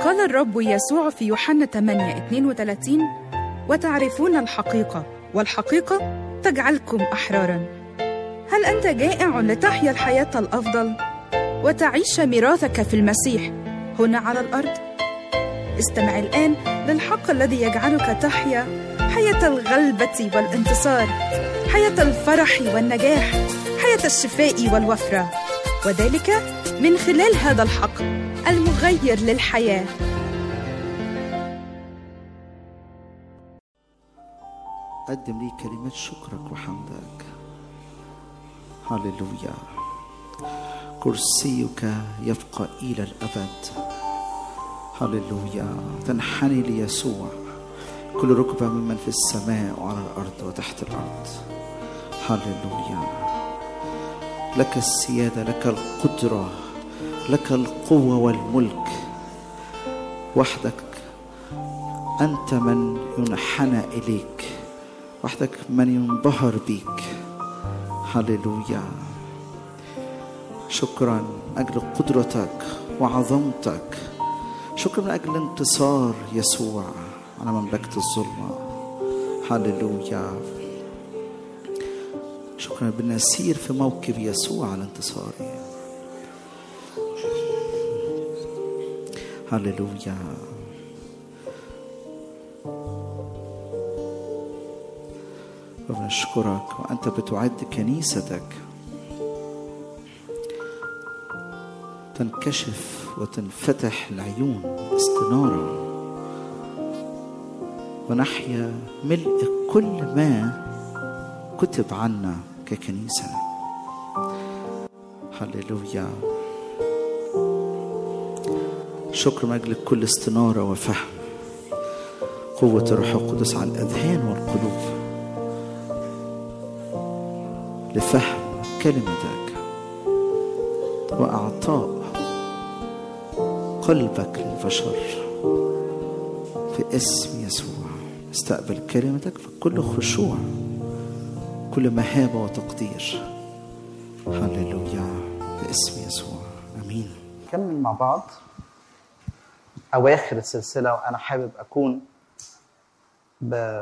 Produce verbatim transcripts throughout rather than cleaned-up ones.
قال الرب يسوع في يوحنا ثمانية اثنين وثلاثين: وتعرفون الحقيقة والحقيقة تجعلكم أحراراً. هل أنت جائع لتحيا الحياة الأفضل وتعيش ميراثك في المسيح هنا على الأرض؟ استمع الآن للحق الذي يجعلك تحيا حياة الغلبة والانتصار، حياة الفرح والنجاح، حياة الشفاء والوفرة، وذلك من خلال هذا الحق المغير للحياة. قدم لي كلمات شكرك وحمدك. هللويا. كرسيك يبقى إلى الأبد. هللويا. تنحني ليسوع كل ركبة ممن في السماء وعلى الأرض وتحت الأرض. هللويا. لك السيادة، لك القدرة، لك القوة والملك. وحدك أنت من ينحنى إليك، وحدك من ينبهر بيك. هللويا. شكرا أجل قدرتك وعظمتك. شكرا من أجل انتصار يسوع على مملكة الظلمة. هللويا. شكرا بالنسير في موكب يسوع على انتصاري. هللويا. ونشكرك وأنت بتعد كنيستك تنكشف وتنفتح العيون استنارة، ونحيا ملء كل ما كتب عنا ككنيسة. هللويا. شكر من أجل كل استنارة وفهم، قوة الروح القدس على الأذهان والقلوب لفهم كلمتك وأعطاء قلبك للبشر في اسم يسوع. استقبل كلمتك في كل خشوع، كل مهابة وتقدير. هللويا باسم يسوع. امين. نكمل مع بعض اواخر السلسله، وانا حابب اكون ب...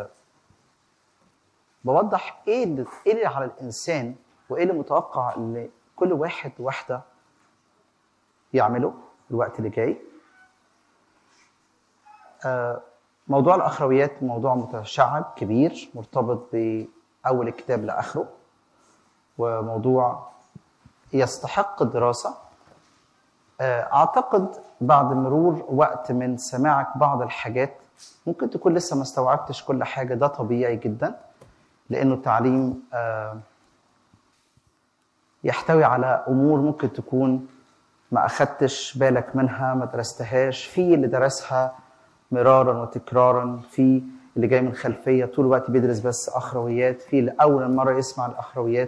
بوضح ايه اللي... ايه اللي على الانسان وايه اللي متوقع ان كل واحد واحده يعمله الوقت اللي جاي. آه موضوع الاخرويات موضوع متشعب كبير مرتبط باول الكتاب لاخره، وموضوع يستحق الدراسه. اعتقد بعد مرور وقت من سماعك بعض الحاجات ممكن تكون لسه ما استوعبتش كل حاجه. ده طبيعي جدا، لانه التعليم يحتوي على امور ممكن تكون ما اخدتش بالك منها، ما درستهاش. في اللي درسها مرارا وتكرارا، في اللي جاي من خلفيه طول الوقت بيدرس بس اخرويات، في اللي اول مره يسمع الاخرويات،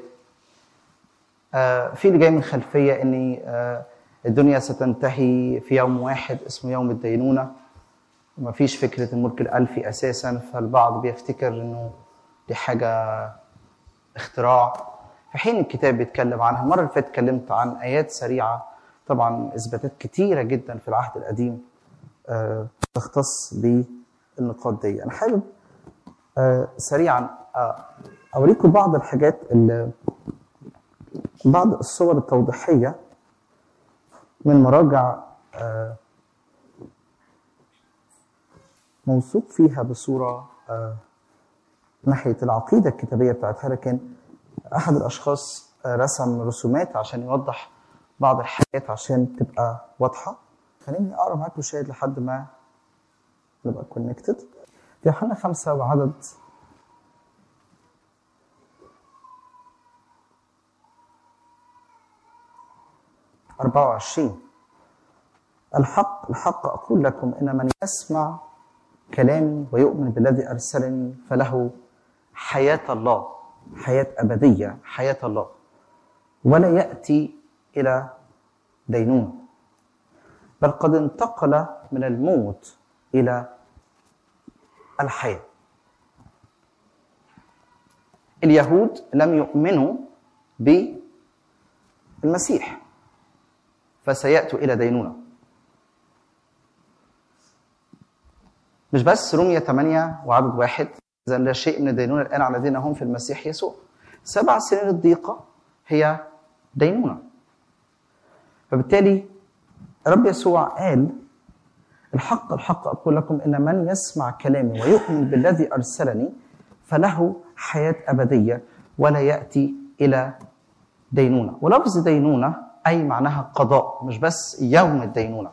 في اللي جاي من خلفيه اني الدنيا ستنتهي في يوم واحد اسمه يوم الدينونة، وما فيش فكرة الملك الألفي أساساً. فالبعض بيفتكر إنه دي حاجة اختراع، في حين الكتاب بيتكلم عنها. المرة اللي فاتت اتكلمت عن آيات سريعة، طبعاً إثباتات كتيرة جداً في العهد القديم أه تختص بالنقاط دي. أنا حابب أه سريعاً أه أوريكم بعض الحاجات، اللي بعض الصور التوضيحية من مراجع موثوق فيها بصورة ناحية العقيدة الكتابية بتاعتها، لكن أحد الأشخاص رسم رسومات عشان يوضح بعض الحاجات عشان تبقى واضحة. خليني أقرأ معاكم شاهد لحد ما نبقى كونكتد. في يوحنا خمسة وعدد أربعة وعشرين: الحق الحق أقول لكم إن من يسمع كلامي ويؤمن بالذي أرسلني فله حياة الله، حياة أبدية، حياة الله، ولا يأتي إلى دينونة، بل قد انتقل من الموت إلى الحياة. اليهود لم يؤمنوا بالمسيح فسيأتوا إلى دينونة. مش بس رومية ثمانية وعدد واحد، إذا لا شيء من الدينونة الآن على الذين هم في المسيح يسوع. سبع سنين الضيقة هي دينونة. فبالتالي رب يسوع قال الحق الحق أقول لكم إن من يسمع كلامي ويؤمن بالذي أرسلني فله حياة أبدية ولا يأتي إلى دينونة. ولفظ دينونة أي معناها قضاء، مش بس يوم الدينونة،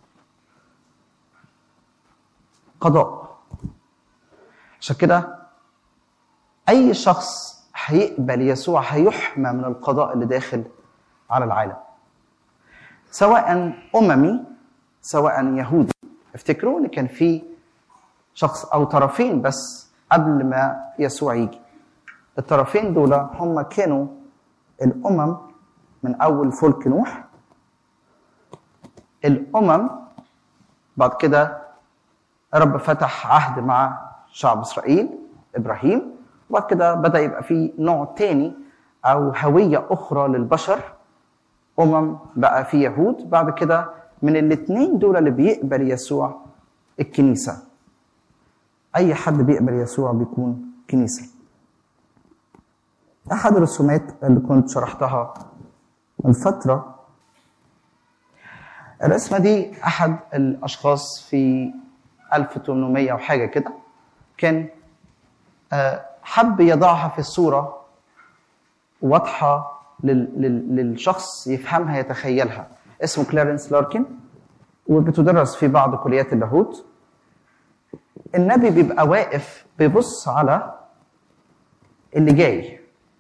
قضاء. عشان كده أي شخص هيقبل يسوع هيحمى من القضاء اللي داخل على العالم، سواء أممي سواء يهودي. افتكروا ان كان في شخص او طرفين بس قبل ما يسوع يجي. الطرفين دول هم كانوا الامم من اول فلك نوح، الامم بعد كده رب فتح عهد مع شعب اسرائيل ابراهيم، وبعد كده بدا يبقى في نوع تاني او هويه اخرى للبشر، امم بقى في يهود. بعد كده من الاثنين دول اللي بيقبل يسوع الكنيسة. أي حد بيقبل يسوع بيكون كنيسة. أحد الرسومات اللي كنت شرحتها من فترة، الرسمة دي أحد الأشخاص في ألف وثمانمائة وحاجة كده كان حب يضعها في الصورة واضحة للشخص يفهمها يتخيلها. اسمه كلارنس لاركن وبتدرس في بعض كليات اللاهوت. النبي بيبقى واقف بيبص على اللي جاي،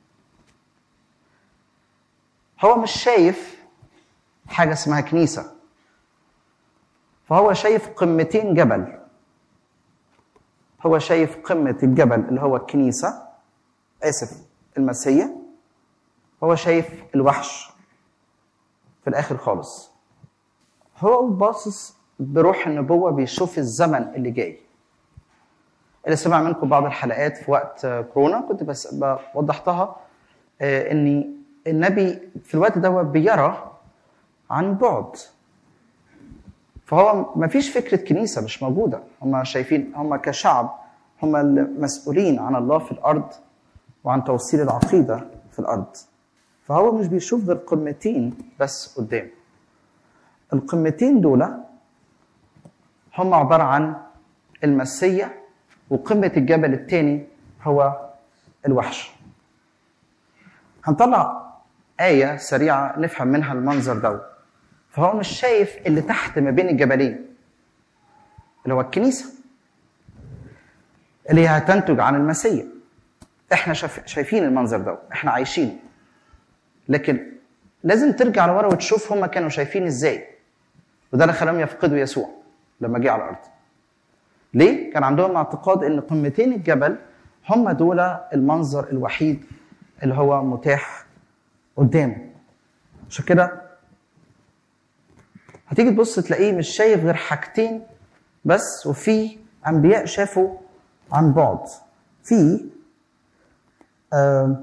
هو مش شايف حاجة اسمها كنيسة، فهو شايف قمتين جبل. هو شايف قمة الجبل اللي هو الكنيسة، آسف المسيح، هو شايف الوحش في الآخر خالص. هو باصص بروح النبوة بيشوف الزمن اللي جاي. اللي سمع منكم بعض الحلقات في وقت كورونا كنت بس وضحتها ان النبي في الوقت ده بيرى عن بعد، فهو ما فيش فكرة كنيسة مش موجودة. هم شايفين هم كشعب هم المسؤولين عن الله في الأرض وعن توصيل العقيدة في الأرض، فهو مش بيشوف غير قمتين بس قدام. القمتين دول هم عبارة عن المسيح، وقمة الجبل الثاني هو الوحش. هنطلع آية سريعة نفهم منها المنظر ده. فهو مش شايف اللي تحت ما بين الجبلين اللي هو الكنيسة اللي هتنتج عن المسيح. احنا شايفين المنظر ده، احنا عايشين، لكن لازم ترجع لورا وتشوف هم كانوا شايفين ازاي. وده اللي خلاهم يفقدوا يسوع لما جه على الارض. ليه؟ كان عندهم اعتقاد ان قمتين الجبل هم دول المنظر الوحيد اللي هو متاح قدامه. عشان كده هتيجي تبص تلاقيه مش شايف غير حاجتين بس، وفي انبياء شافوا عن بعد. في آه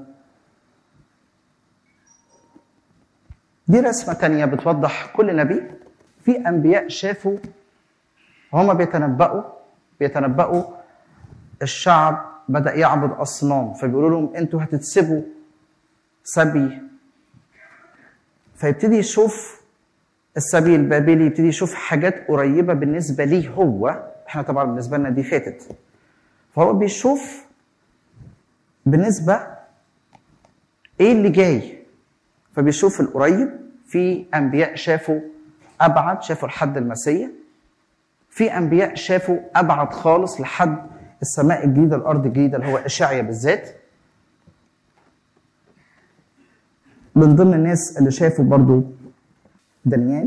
دي رسمة تانية بتوضح كل نبي. في أنبياء شافوا وهم بيتنبأوا بيتنبأوا الشعب بدأ يعبد أصنام، فبيقولوا لهم أنتوا هتتسبوا سبي. فيبتدي يشوف السبي البابلي، يبتدي يشوف حاجات قريبة بالنسبة ليه هو. احنا طبعا بالنسبة لنا دي فاتت، فهو بيشوف بالنسبة ايه اللي جاي، فبيشوف القريب. في أنبياء شافوا أبعد، شافوا لحد المسيح. في أنبياء شافوا أبعد خالص لحد السماء الجديدة الأرض الجديدة اللي هو إشعيا بالذات. من ضمن الناس اللي شافوا برضو دانيال.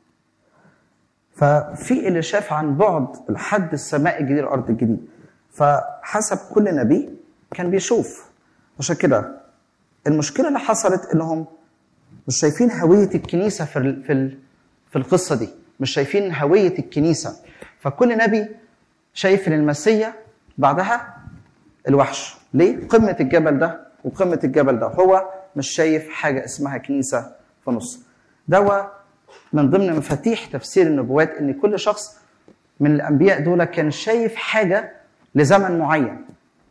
ففي اللي شاف عن بعد لحد السماء الجديدة الأرض الجديدة. فحسب كل نبي كان بيشوف. عشان كده المشكلة اللي حصلت إنهم مش شايفين هوية الكنيسة في في في القصة دي، مش شايفين هوية الكنيسة. فكل نبي شايف ان المسيح بعدها الوحش. ليه؟ قمة الجبل ده وقمة الجبل ده، هو مش شايف حاجة اسمها كنيسة في نص. ده من ضمن مفاتيح تفسير النبوات، ان كل شخص من الانبياء دول كان شايف حاجه لزمن معين.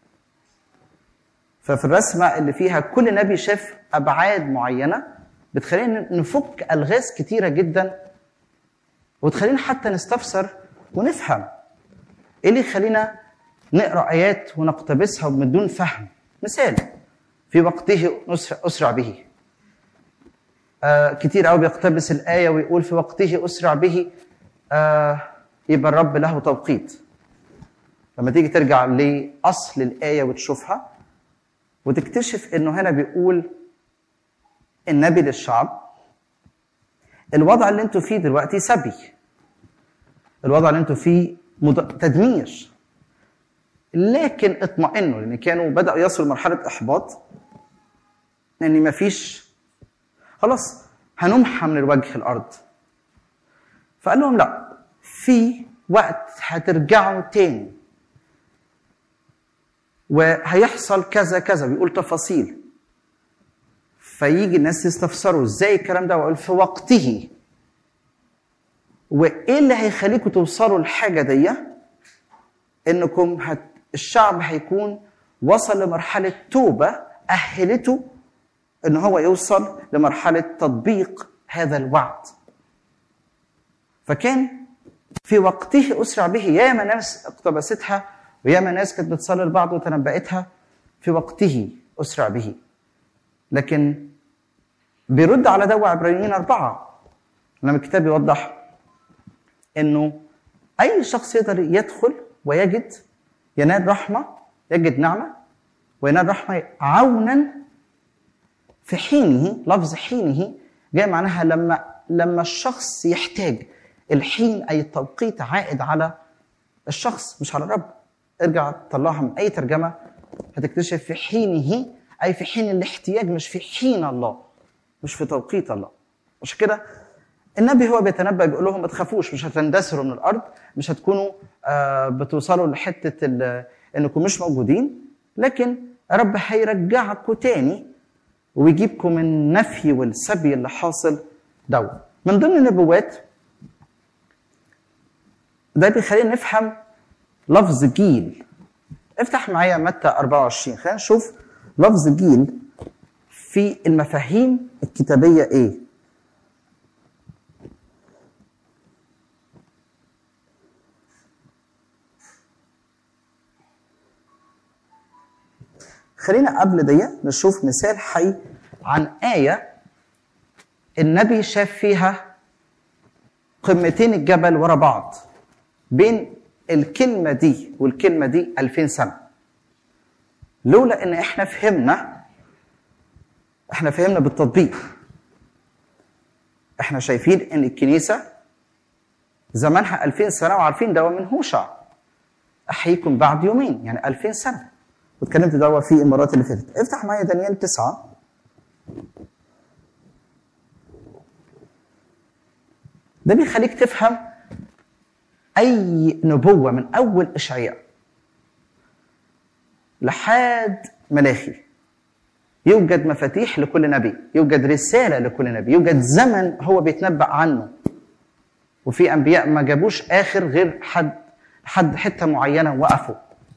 ففي الرسمه اللي فيها كل نبي شاف ابعاد معينه بتخلينا نفك الغاز كتيره جدا، وتخلينا حتى نستفسر ونفهم ايه اللي يخلينا نقرا ايات ونقتبسها من دون فهم. مثال، في وقته اسرع به. آه كتير قوي بيقتبس الايه ويقول في وقته اسرع به، آه يبقى الرب له توقيت. لما تيجي ترجع لاصل الايه وتشوفها وتكتشف انه هنا بيقول النبي للشعب الوضع اللي انتوا فيه دلوقتي سبي، الوضع اللي انتوا فيه تدمير، لكن اطمئنوا لان كانوا بداوا يصلوا لمرحله احباط، ان مفيش خلاص هنمحى من الوجه الارض. فقال لهم لا، في وقت هترجعوا تاني وهيحصل كذا كذا، بيقول تفاصيل. فيجي الناس يستفسروا ازاي الكلام ده، ويقول في وقته. وايه اللي هيخليكم توصلوا للحاجه دي؟ انكم هت... الشعب هيكون وصل لمرحله توبه اهلته ان هو يوصل لمرحله تطبيق هذا الوعد. فكان في وقته اسرع به. ياما ناس اقتبستها وياما ناس كانت بتصلي لبعض وتنبأتها في وقته اسرع به. لكن بيرد على ده عبرانيين أربعة لما الكتاب يوضح انه اي شخص يقدر يدخل ويجد ينال رحمه، يجد نعمه وينال رحمه عونا في حينه. لفظ حينه جاي معناها لما لما الشخص يحتاج. الحين اي التوقيت عائد على الشخص مش على الرب. ارجع طلعها من اي ترجمه هتكتشف في حينه اي في حين الاحتياج، مش في حين الله، مش في توقيت الله. عشان كده النبي هو بيتنبأ بيقول لهم ما تخافوش، مش هتندثروا من الارض، مش هتكونوا آه بتوصلوا لحته انكم مش موجودين، لكن رب هيرجعكم تاني ويجيبكم من النفي والسبي اللي حاصل دو. من ضمن النبوات ده بيخلينا نفهم لفظ جيل. افتح معايا متى أربعة وعشرين، خلينا نشوف لفظ جيل في المفاهيم الكتابيه ايه. خلينا قبل دي نشوف مثال حي عن آية النبي شاف فيها قمتين الجبل ورا بعض، بين الكلمة دي والكلمة دي ألفين سنة. لولا إن إحنا فهمنا إحنا فهمنا بالتطبيق. إحنا شايفين إن الكنيسة زمانها ألفين سنة، وعارفين ده من هوشع أحييكم بعد يومين، يعني ألفين سنة. واتكلمت دوا في المرات اللي فاتت. افتح معايا دانيال تسعة. ده بيخليك تفهم اي نبوة من اول اشعياء لحد ملاخي. يوجد مفاتيح لكل نبي، يوجد رسالة لكل نبي، يوجد زمن هو بيتنبأ عنه. وفي انبياء ما جابوش اخر غير حد حد حتة معينة وقفوا.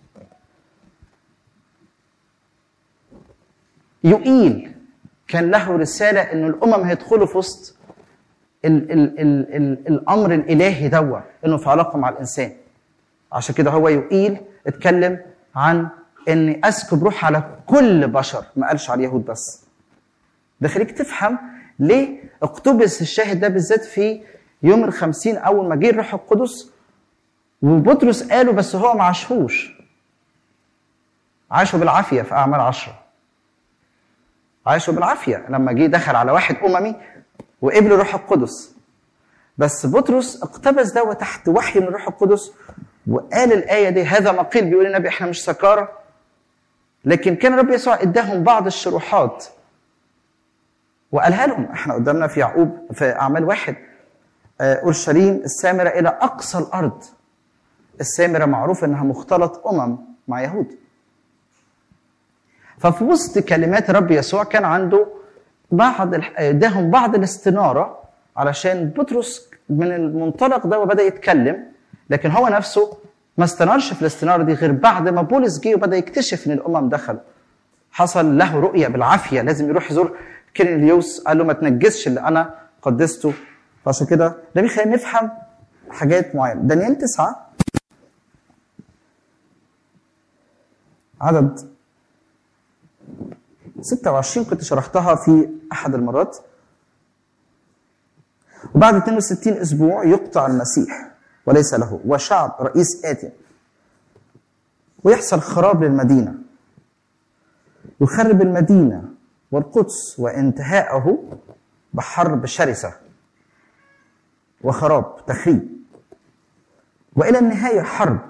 يوئيل كان له رسالة إنه الأمم هيدخلوا في وسط ال ال ال ال الأمر الإلهي دوا، إنه في علاقة مع الإنسان. عشان كده هو يوئيل اتكلم عن إني أسكب روح على كل بشر، ما قالش على اليهود بس. ده خليك تفهم ليه اقتبس الشاهد ده بالذات في يوم الخمسين أول ما جه الروح القدس. وبطرس قاله بس هو ما عاشهوش، عاشوا بالعافية في أعمال عشرة. عاشوا بالعافية لما جه دخل على واحد أممي وقبل الروح القدس. بس بطرس اقتبس ده تحت وحي من الروح القدس وقال الآية دي. هذا ما قيل، بيقول النبي احنا مش سكارى، لكن كان رب يسوع اداهم بعض الشروحات وقالها لهم. احنا قدامنا في يعقوب في أعمال واحد أورشليم السامرة إلى أقصى الأرض. السامرة معروف إنها مختلط أمم مع يهود. ففي وسط كلمات رب يسوع كان عنده بعض اداهم بعض الاستناره علشان بطرس من المنطلق ده وبدا يتكلم لكن هو نفسه ما استنارش في الاستناره دي غير بعد ما بولس جه وبدا يكتشف ان الامم دخلوا. حصل له رؤيه بالعافيه، لازم يروح يزور كيرنيليوس، قال له ما تنجسش اللي انا قدسته. فعشان كده ده بيخلينا نفهم حاجات معينه. دانيال تسعة عدد ستة وعشرين كنت شرحتها في احد المرات. وبعد اثنين وستين اسبوع يقطع المسيح وليس له، وشعب رئيس آتي، ويحصل خراب للمدينة، يخرب المدينة والقدس، وانتهاءه بحرب شرسة وخراب تخريب، وإلى النهاية حرب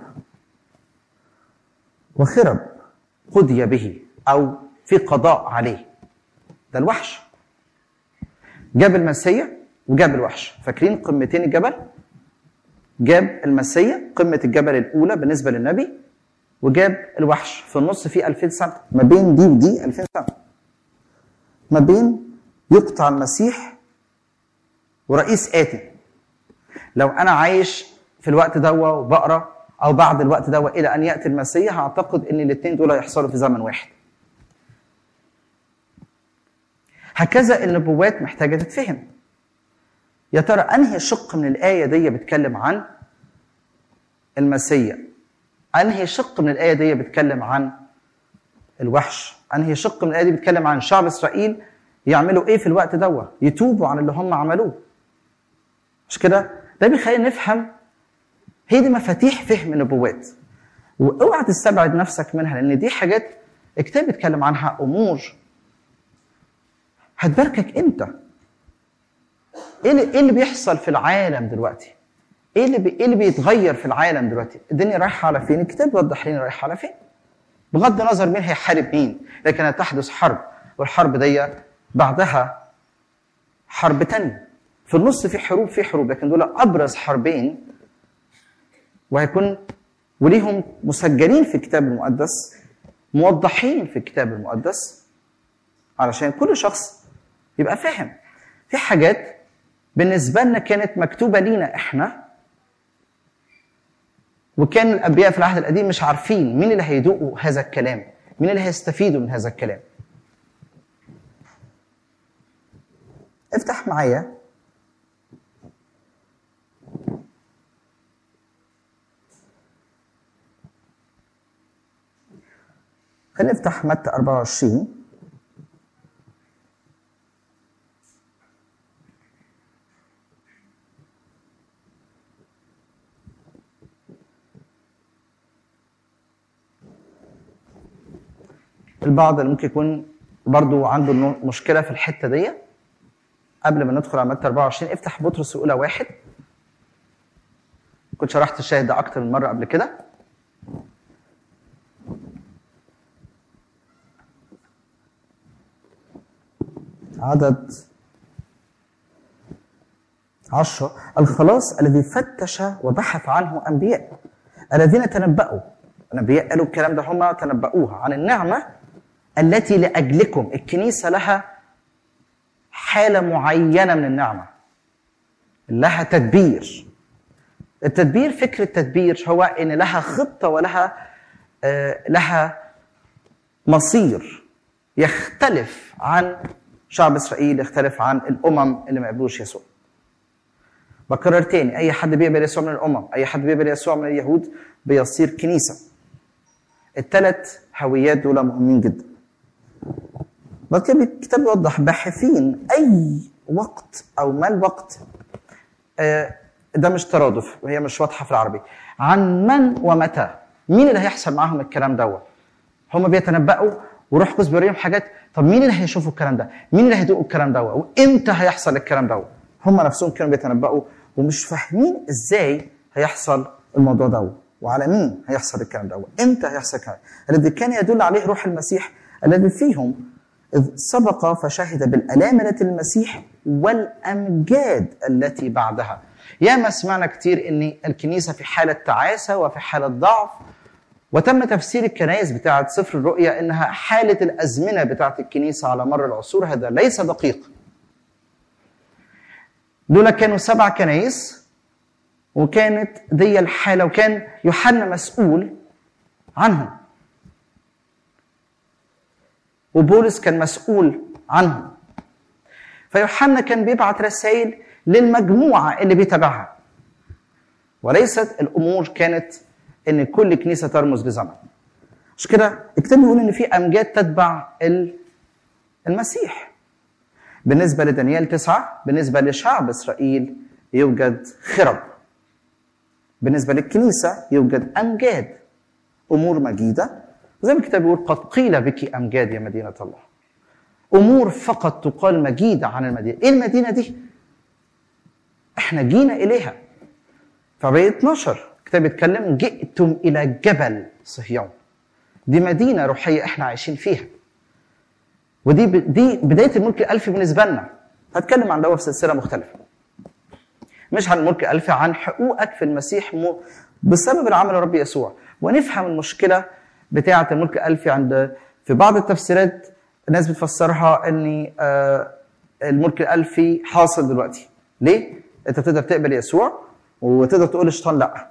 وخرب قضي به أو في قضاء عليه. ده الوحش جاب المسيح وجاب الوحش. فاكرين قمتين الجبل؟ جاب المسيح قمة الجبل الأولى بالنسبة للنبي، وجاب الوحش في النص فيه ألفين سنة، ما بين دي ودي ألفين سنة، ما بين يقطع المسيح ورئيس آتي. لو أنا عايش في الوقت دوا وبقرأ أو بعد الوقت دوا إلى أن يأتي المسيح، أعتقد أن الاثنين دول هيحصلوا في زمن واحد. هكذا النبوات محتاجة تتفهم. يا ترى أنهي شق من الآية دي بتكلم عن المسيح؟ أنهي شق من الآية دي بتكلم عن الوحش؟ أنهي شق من الآية دي بتكلم عن شعب إسرائيل يعملوا إيه في الوقت دوا؟ يتوبوا عن اللي هم عملوه. مش كده؟ ده بيخلينا نفهم. هي دي مفاتيح فهم النبوات، واوعى تستبعد نفسك منها، لأن دي حاجات الكتاب بيتكلم عنها، أمور هتباركك أنت. ايه اللي, إيه اللي بيحصل في العالم دلوقتي؟ ايه اللي, بي... إيه اللي بيتغير في العالم دلوقتي؟ الدنيا رايحه على فين؟ الكتاب بيوضح لنا رايحه على فين. بغض النظر مين هيحارب مين، لكن هتحدث حرب، والحرب دي بعدها حرب تانية. في النص في حروب في حروب، لكن دول ابرز حربين، وهيكون وليهم مسجلين في الكتاب المقدس، موضحين في الكتاب المقدس، علشان كل شخص يبقى فاهم. في حاجات بالنسبة لنا كانت مكتوبة لينا احنا، وكان الأنبياء في العهد القديم مش عارفين مين اللي هيدوقوا هذا الكلام، مين اللي هيستفيدوا من هذا الكلام. افتح معايا خلينا نفتح متى أربعة وعشرين. البعض اللي ممكن يكون برضو عنده مشكلة في الحتة دي، قبل ما ندخل على متى أربعة وعشرين افتح بطرس الأولى واحد. كنت شرحت الشاهد ده أكتر من مرة قبل كده. عدد عشرة: الخلاص الذي فتش وبحث عنه أنبياء الذين تنبأوا. الأنبياء قالوا الكلام ده، هم تنبأوها عن النعمة التي لأجلكم. الكنيسة لها حالة معينة من النعمة، لها تدبير. التدبير، فكرة التدبير هو إن لها خطة ولها آه لها مصير يختلف عن شعب إسرائيل، يختلف عن الأمم اللي ما قبلوش يسوع. بكرر تاني، أي حد بيقبل يسوع من الأمم، أي حد بيقبل يسوع من اليهود بيصير كنيسة. الثلاث هويات دول مهمين جدا. بعد كده الكتاب يوضح: باحثين أي وقت أو ما الوقت. آه ده مش ترادف، وهي مش واضحة في العربي. عن من ومتى، مين اللي هيحصل معاهم الكلام دوت؟ هم بيتنبأوا وروح قدس بيوريهم حاجات. طب مين اللي هيشوفوا الكلام ده؟ مين اللي هيدوقوا الكلام دوت؟ وامتى هيحصل الكلام دوت؟ هم نفسهم كانوا بيتنبأوا ومش فاهمين ازاي هيحصل الموضوع دوت، وعلى مين هيحصل الكلام دوت، امتى هيحصل الكلام الذي كان يدل عليه روح المسيح الذي فيهم، إذ سبق فشهد بالألامة المسيح والأمجاد التي بعدها. ياما سمعنا كتير ان الكنيسة في حالة تعاسة وفي حالة ضعف، وتم تفسير الكنائس بتاعة سفر الرؤيا انها حالة الأزمنة بتاعة الكنيسة على مر العصور. هذا ليس دقيق. دول كانوا سبع كنائس وكانت دي الحالة، وكان يوحنا مسؤول عنهم، وبولس كان مسؤول عنهم. فيوحنا كان بيبعت رسائل للمجموعة اللي بيتابعها، وليست الأمور كانت إن كل كنيسة ترمز لزمن. مش كده الكتاب بيقول إن في أمجاد تتبع المسيح. بالنسبة لدانيال تسعة، بالنسبة لشعب إسرائيل يوجد خرب، بالنسبة للكنيسة يوجد أمجاد، أمور مجيدة. زي ما الكتاب بيقول قد قيل بك أمجاد يا مدينة الله. أمور فقط تقال مجيدة عن المدينة. إيه المدينة دي؟ إحنا جينا إليها. فبقية اتناشر الكتاب بيتكلم جئتم إلى جبل صهيون. دي مدينة روحية إحنا عايشين فيها. ودي ب... دي بداية الملك الألفي بالنسبة لنا. هتكلم عن ده في سلسلة مختلفة. مش عن الملك الألفي، عن حقوقك في المسيح م... بسبب العمل الرب يسوع. ونفهم المشكلة بتاعة الملك الألفي. عند في بعض التفسيرات الناس بتفسرها ان الملك الألفي حاصل دلوقتي. ليه؟ انت تقدر تقبل يسوع وتقدر تقول الشيطان لا.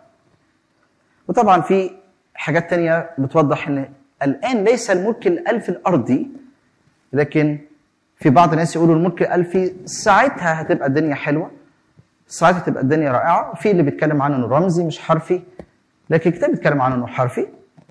وطبعا في حاجات تانية بتوضح ان الآن ليس الملك الألفي الأرضي، لكن في بعض الناس يقولوا الملك الألفي ساعتها هتبقى الدنيا حلوة، ساعتها تبقى الدنيا رائعة. في اللي بيتكلم عنه انه رمزي مش حرفي، لكن الكتاب بيتكلم عنه انه حرفي.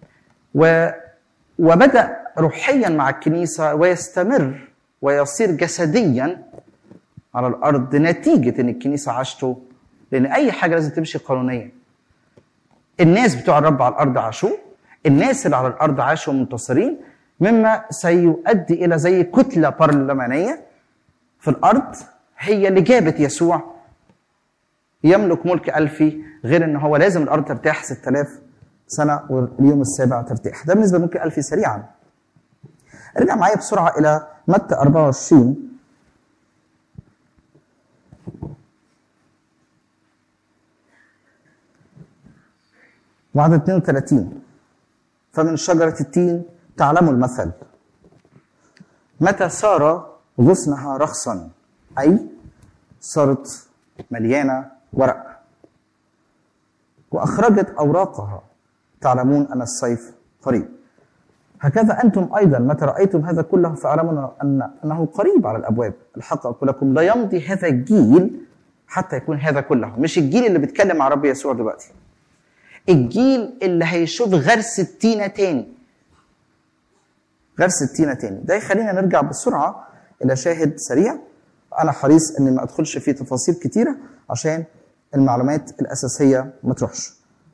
و وبدأ روحيا مع الكنيسة ويستمر ويصير جسديا على الأرض نتيجة أن الكنيسة عاشته. لأن أي حاجة لازم تمشي قانونيا. الناس بتوع الرب على الأرض عاشوا، الناس اللي على الأرض عاشوا منتصرين، مما سيؤدي إلى زي كتلة برلمانية في الأرض هي اللي جابت يسوع يملك ملك ألفي، غير أنه هو لازم الأرض ترتاح ستة آلاف سنة واليوم السابع ترتاح. ده بالنسبة لملك الألفي سريعا. ارجع معايا بسرعة إلى متى أربعة وعشرين وعدد اثنين وثلاثين. فمن شجرة التين تعلموا المثل، متى صار غصنها رخصا، أي صارت مليانة ورق وأخرجت أوراقها، تعلمون أن الصيف قريب. هكذا أنتم أيضا متى رأيتم هذا كله فاعلموا أن أنه قريب على الأبواب. الحق أقول لكم لا يمضي هذا الجيل حتى يكون هذا كله. مش الجيل اللي بيتكلم مع رب يسوع دلوقتي، الجيل اللي هيشوف غرس التينة تاني، غرس التينة تاني. ده يخلينا نرجع بسرعة إلى شاهد سريع. أنا حريص أني ما أدخلش فيه تفاصيل كتيرة عشان المعلومات الأساسية ما تروحش.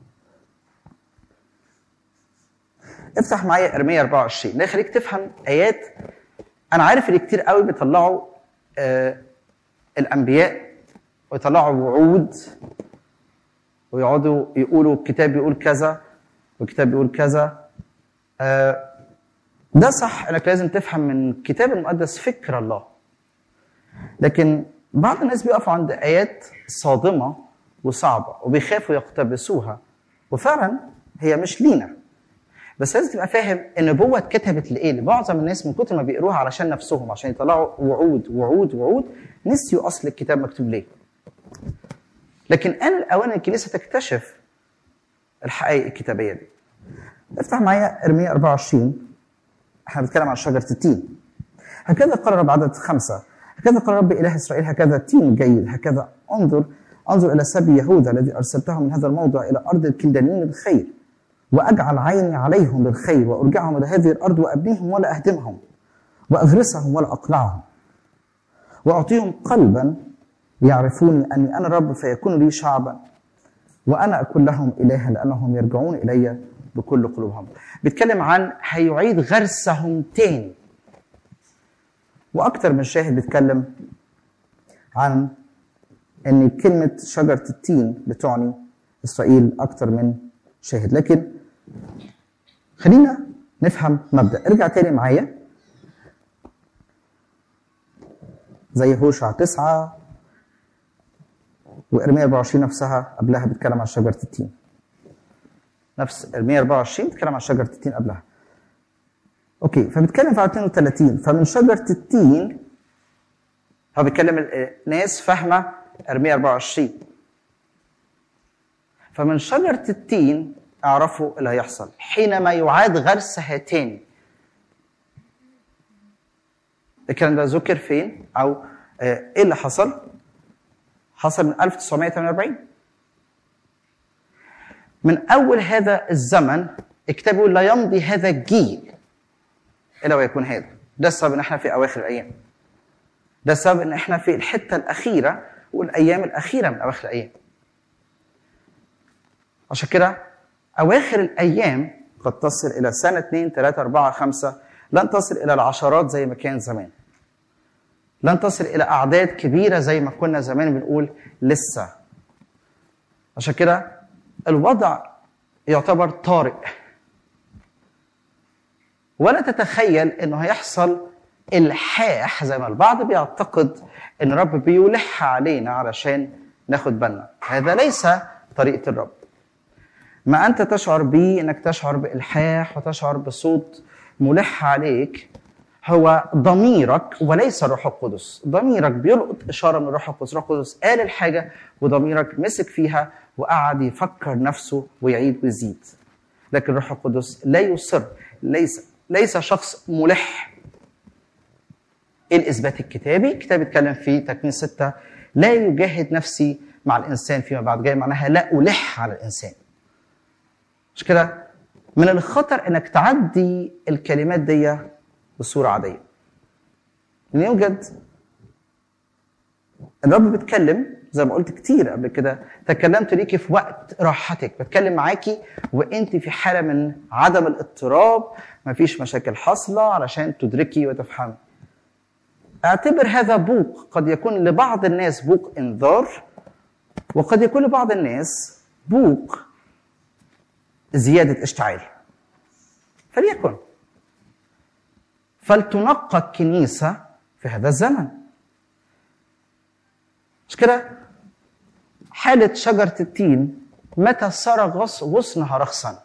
افتح معايا ارميا أربعة وعشرين. ده يخليك تفهم آيات. أنا عارف اللي كتير قوي بيطلعوا آه الأنبياء ويطلعوا وعود ويقعدوا يقولوا الكتاب بيقول كذا والكتاب بيقول كذا. آه ده صح انك لازم تفهم من الكتاب المقدس فكر الله، لكن بعض الناس بيقفوا عند آيات صادمة وصعبة وبيخافوا يقتبسوها، وفعلا هي مش لينا. بس لازم تبقى فاهم ان النبوة اتكتبت لايه؟ لمعظم الناس من كتر ما بيقروها علشان نفسهم، عشان يطلعوا وعود وعود وعود، نسيوا اصل الكتاب مكتوب ليه. لكن آن الأوان الكنيسة تكتشف الحقائق الكتابية دي. افتح معايا ارميا أربعة وعشرين. احنا بنتكلم عن شجرة التين. هكذا قال رب عدد خمسة، هكذا قال رب إله إسرائيل هكذا التين جيد، هكذا انظر انظر إلى سبي يهوذا الذي أرسلته من هذا الموضع إلى أرض الكلدانيين بالخير، وأجعل عيني عليهم بالخير، وأرجعهم إلى هذه الأرض وأبنيهم ولا أهدمهم، وأغرسهم ولا أقلعهم، وأعطيهم قلبا يعرفوني أني أنا الرب فيكون لي شعبا، وأنا أكون لهم إلها لأنهم يرجعون إلي بكل قلوبهم. بيتكلم عن هيعيد غرسهم تاني. وأكتر من شاهد بيتكلم عن أن كلمة شجرة التين بتعني إسرائيل أكتر من شاهد. لكن خلينا نفهم مبدأ. ارجع تاني معايا زي هوشع تسعة وإرميا أربعة وعشرين نفسها قبلها بتتكلم عن شجرة التين. نفس إرميا أربعة وعشرين بتتكلم عن شجرة التين قبلها. اوكي، فبتكلم في عدد اثنين وثلاثين. فمن شجرة التين، هو بيتكلم الناس فاهمة إرميا أربعة وعشرين. فمن شجرة التين اعرفوا اللي هيحصل حينما يعاد غرسها تاني. الكلام ده ذكر فين؟ او ايه اللي حصل؟ حصل من ألف وتسعمائة وثمانية وأربعين. من اول هذا الزمن الكتاب يقول لا يمضي هذا الجيل الا ويكون هذا. ده السبب ان احنا في اواخر الايام. ده السبب ان احنا في الحته الاخيره والايام الاخيره من اواخر الايام. عشان كده اواخر الايام قد تصل الى سنه اثنين ثلاثة أربعة خمسة، لن تصل الى العشرات زي ما كان زمان. لن تصل الى اعداد كبيره زي ما كنا زمان بنقول لسه. عشان كده الوضع يعتبر طارئ. ولا تتخيل انه هيحصل الحاح زي ما البعض بيعتقد ان الرب بيلح علينا علشان ناخد بالنا. هذا ليس طريقه الرب. ما انت تشعر به انك تشعر بالحاح وتشعر بصوت ملح عليك هو ضميرك وليس الروح القدس. ضميرك بيلقط اشاره من الروح القدس. الروح القدس قال الحاجه وضميرك مسك فيها وقعد يفكر نفسه ويعيد ويزيد. لكن الروح القدس لا يصر، ليس ليس شخص ملح. الاثبات الكتابي، الكتاب يتكلم في تكوين ستة لا يجاهد نفسي مع الانسان فيما بعد، جاي معناها لا الح على الانسان. مش كده؟ من الخطر انك تعدي الكلمات دي بصوره عاديه. لان يوجد الرب بيتكلم زي ما قلت كتير قبل كده، تكلمت ليكي في وقت راحتك، بتكلم معاكي وانت في حاله من عدم الاضطراب، مفيش مشاكل حاصله علشان تدركي وتفهمي. اعتبر هذا بوق، قد يكون لبعض الناس بوق انذار، وقد يكون لبعض الناس بوق زياده اشتعال. فليكن. فلتنقى الكنيسه في هذا الزمن. مش كده؟ حالة شجرة التين متى صار غصنها رخصا.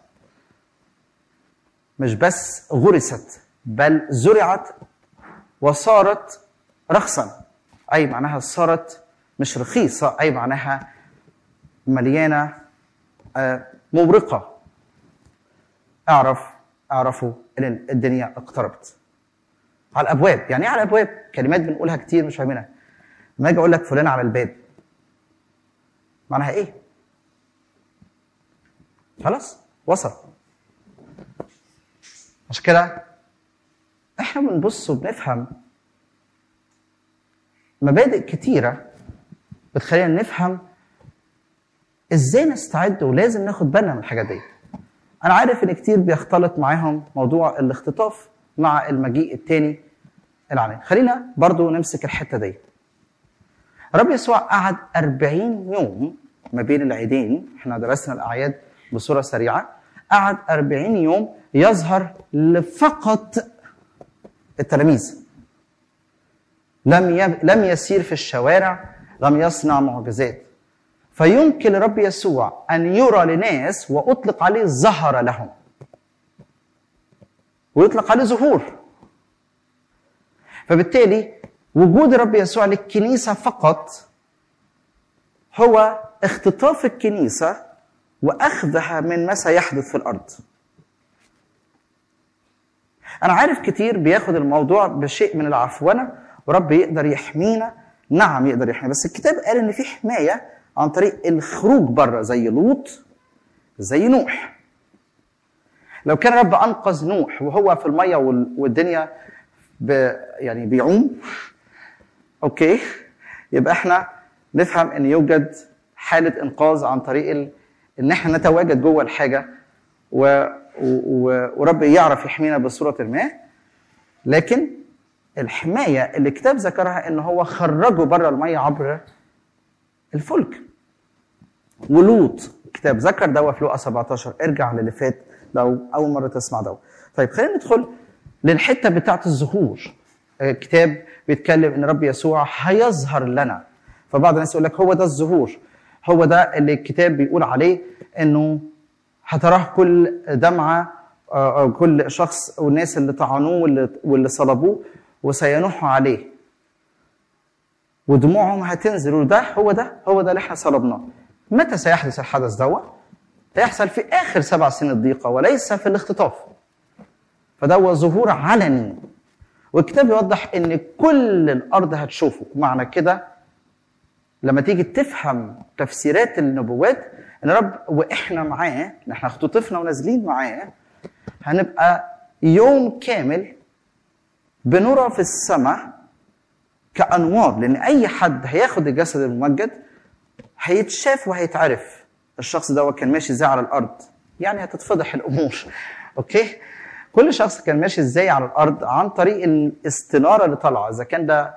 مش بس غرست بل زرعت وصارت رخصا، أي معناها صارت مش رخيصة، أي معناها مليانة مبرقة. اعرف اعرفوا ان الدنيا اقتربت. على الأبواب. يعني ايه على الأبواب؟ كلمات بنقولها كتير مش فاهمينها. ما اجي اقول لك فلان على الباب معناها ايه؟ خلاص وصل. عشان كده احنا بنبص وبنفهم مبادئ كتيره بتخلينا نفهم ازاي نستعد، ولازم ناخد بالنا من الحاجات دي. انا عارف ان كتير بيختلط معاهم موضوع الاختطاف مع المجيء الثاني العلني. خلينا برضو نمسك الحته دي. رب يسوع قعد أربعين يوم ما بين العيدين، احنا درسنا الأعياد بصورة سريعة، قعد أربعين يوم يظهر لفقط التلاميذ. لم يب... لم يسير في الشوارع، لم يصنع معجزات. فيمكن لرب يسوع أن يرى لناس وأطلق عليه ظهر لهم، ويطلق عليه ظهور. فبالتالي وجود رب يسوع للكنيسة فقط هو اختطاف الكنيسة وأخذها من ما سيحدث في الأرض. أنا عارف كتير بياخد الموضوع بشيء من العفونة، ورب يقدر يحمينا. نعم يقدر يحمينا، بس الكتاب قال إن في حماية عن طريق الخروج بره، زي لوط، زي نوح. لو كان رب أنقذ نوح وهو في المية والدنيا ب يعني بيعوم، اوكي، يبقى احنا نفهم ان يوجد حاله انقاذ عن طريق ال... ان احنا نتواجد جوه الحاجه و... و... ورب يعرف يحمينا بصوره ما. لكن الحمايه اللي الكتاب ذكرها ان هو خرجه بره الميه عبر الفلك. ولوط الكتاب ذكر ده في لوقا سبعتاشر. ارجع للي فات لو اول مره تسمع ده. طيب خلينا ندخل للحته بتاعه الظهور. الكتاب بيتكلم ان رب يسوع هيظهر لنا. فبعض الناس يقول لك هو ده الظهور، هو ده اللي الكتاب بيقول عليه انه هتراه كل دمعه، أو كل شخص والناس اللي طعنوه واللي صلبوه وسينوحوا عليه ودموعهم هتنزل. وده هو ده هو ده اللي احنا صلبناه. متى سيحدث الحدث دوت؟ هيحصل في آخر سبع سنين الضيقة وليس في الاختطاف. فده هو ظهور علني، والكتاب يوضح ان كل الارض هتشوفه. معنى كده لما تيجي تفهم تفسيرات النبوات ان رب واحنا معاه، احنا اختطفنا ونازلين معاه، هنبقى يوم كامل بنرى في السماء كأنوار. لان اي حد هياخد الجسد الممجد هيتشاف وهيتعرف الشخص ده كان ماشي ازاي على الارض. يعني هتتفضح الامور. اوكي، كل شخص كان ماشي ازاي على الارض عن طريق الاستناره اللي طالعه. اذا كان ده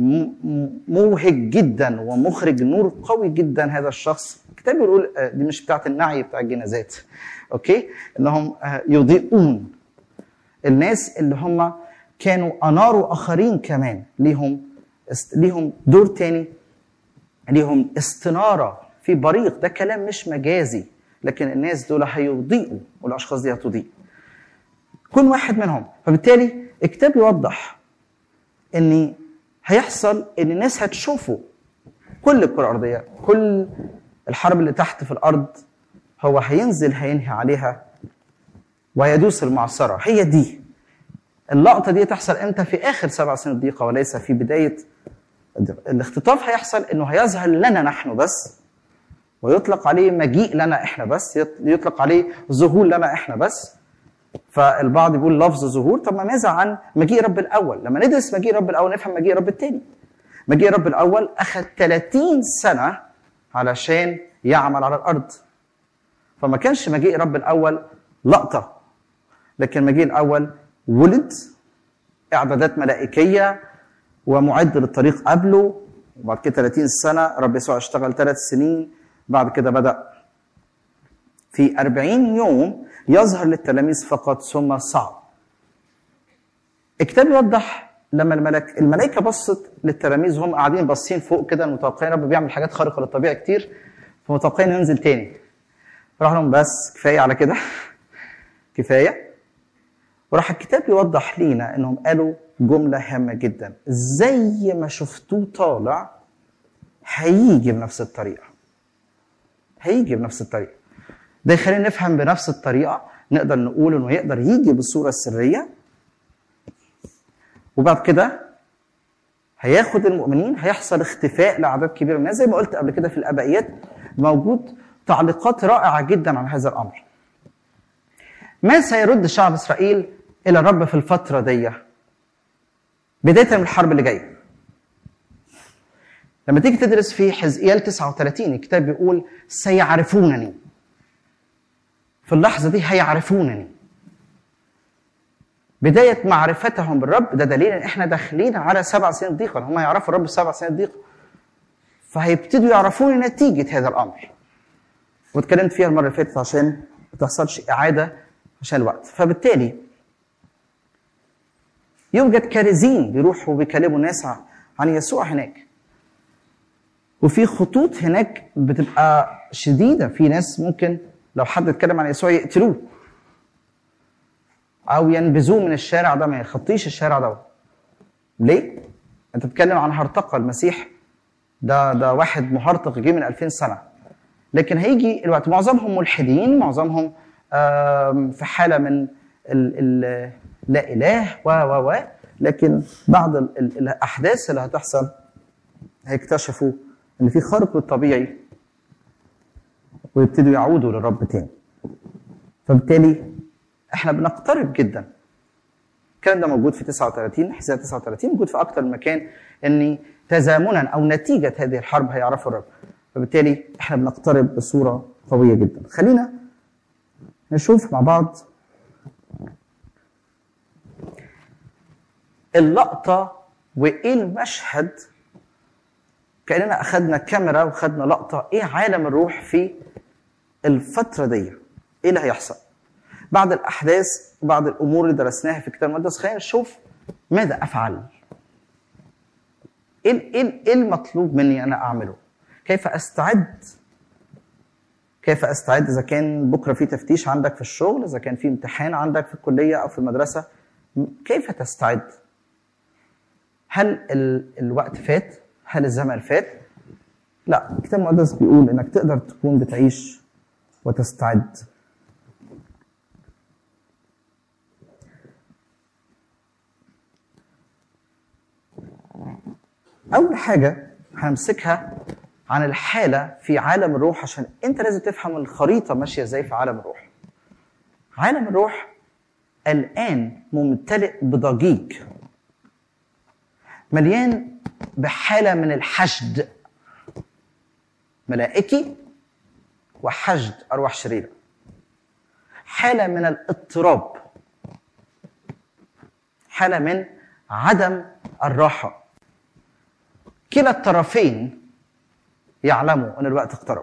موهج جدا ومخرج نور قوي جدا هذا الشخص، الكتاب بيقول دي مش بتاعت النعي بتاع الجنازات، اوكي، انهم يضيئون. الناس اللي هم كانوا اناروا اخرين كمان ليهم ليهم دور تاني، ليهم استناره في بريق. ده كلام مش مجازي، لكن الناس دول هيضيئوا والاشخاص دي هتضيء، كل واحد منهم. فبالتالي الكتاب يوضح ان هيحصل ان الناس هتشوفه كل الكره الارضيه، كل الحرب اللي تحت في الارض هو هينزل هينهي عليها ويدوس المعصره. هي دي اللقطه دي تحصل امتى؟ في اخر سبع سنين الضيقه وليس في بدايه الاختطاف. هيحصل انه هيظهر لنا نحن بس، ويطلق عليه مجيء لنا احنا بس، يطلق عليه ظهور لنا احنا بس. فالبعض يقول لفظ ظهور. طب ما ماذا عن مجيء رب الاول؟ لما ندرس مجيء رب الاول نفهم مجيء رب الثاني. مجيء رب الاول اخذ ثلاثين سنه علشان يعمل على الارض، فما كانش مجيء رب الاول لقطه، لكن مجيء الاول ولد، اعدادات ملائكيه ومعد للطريق قبله، وبعد كده ثلاثين سنه رب يسوع اشتغل ثلاث سنين، بعد كده بدا في أربعين يوم يظهر للتلاميذ فقط ثم صعد. الكتاب يوضح لما الملك الملائكه بصت للتلاميذ وهم قاعدين باصين فوق كده، متوقعين رب بيعمل حاجات خارقه للطبيعه كتير، فمتوقعين ينزل تاني. راح لهم بس كفايه على كده كفايه. وراح الكتاب يوضح لينا انهم قالوا جمله هامه جدا: زي ما شفتوه طالع هيجي بنفس الطريقه. هيجي بنفس الطريقه. ده يخلينا نفهم بنفس الطريقه، نقدر نقول انه يقدر يجي بالصوره السريه، وبعد كده هياخد المؤمنين، هيحصل اختفاء لاعداد كبيره من الناس. زي ما قلت قبل كده في الابائيات موجود تعليقات رائعه جدا عن هذا الامر. ما سيرد شعب اسرائيل الى الرب في الفتره دي بدايه من الحرب اللي جايه؟ لما تيجي تدرس في حزقيال تسعة وثلاثين الكتاب بيقول سيعرفونني. في اللحظه دي هيعرفونني. بدايه معرفتهم بالرب ده دليل ان احنا داخلين على سبع سنين ضيقه. هم يعرفوا الرب سبع سنين ضيقه، فهيبتدوا يعرفوني نتيجه هذا الامر. واتكلمت فيها المره اللي فاتت عشان ما تحصلش اعاده عشان الوقت. فبالتالي يوجد كارزين بيروحوا بيكلموا الناس عن يسوع هناك، وفي خطوط هناك بتبقى شديده. في ناس ممكن لو حد اتكلم عن يسوع يقتلوه او ينبذوه من الشارع ده، ما يخطيش الشارع ده. ليه؟ انت بتتكلم عن هرطقه. المسيح ده ده واحد مهرطق جه من ألفين سنه، لكن هيجي الوقت معظمهم ملحدين، معظمهم في حاله من ال ال لا اله و و و لكن بعد ال ال الاحداث اللي هتحصل هيكتشفوا ان في خارق للطبيعي ويبتدوا يعودوا للرب تاني. فبالتالي احنا بنقترب جدا. الكلام ده موجود في تسعة وثلاثين، حزقيال تسعة وثلاثين، موجود في اكتر من مكان، ان تزامنا او نتيجه هذه الحرب هيعرفوا الرب. فبالتالي احنا بنقترب بصوره قويه جدا. خلينا نشوف مع بعض اللقطه وايه المشهد. كأننا اخذنا كاميرا وخدنا لقطه ايه عالم الروح في الفتره دي، ايه اللي هيحصل بعد الاحداث وبعد الامور اللي درسناها في الكتاب المقدس. خلينا نشوف ماذا افعل، ايه ايه المطلوب مني انا اعمله، كيف استعد كيف استعد اذا كان بكره في تفتيش عندك في الشغل، اذا كان في امتحان عندك في الكليه او في المدرسه، كيف تستعد؟ هل ال... الوقت فات؟ هل الزمن فات؟ لا، الكتاب المقدس بيقول انك تقدر تكون بتعيش وتستعد. أول حاجة هنمسكها عن الحالة في عالم الروح، عشان أنت لازم تفهم الخريطة ماشية إزاي في عالم الروح. عالم الروح الآن ممتلئ بضجيج، مليان بحالة من الحشد ملائكي وحشد أرواح شريرة، حالة من الاضطراب، حالة من عدم الراحة. كلا الطرفين يعلموا أن الوقت اقترب،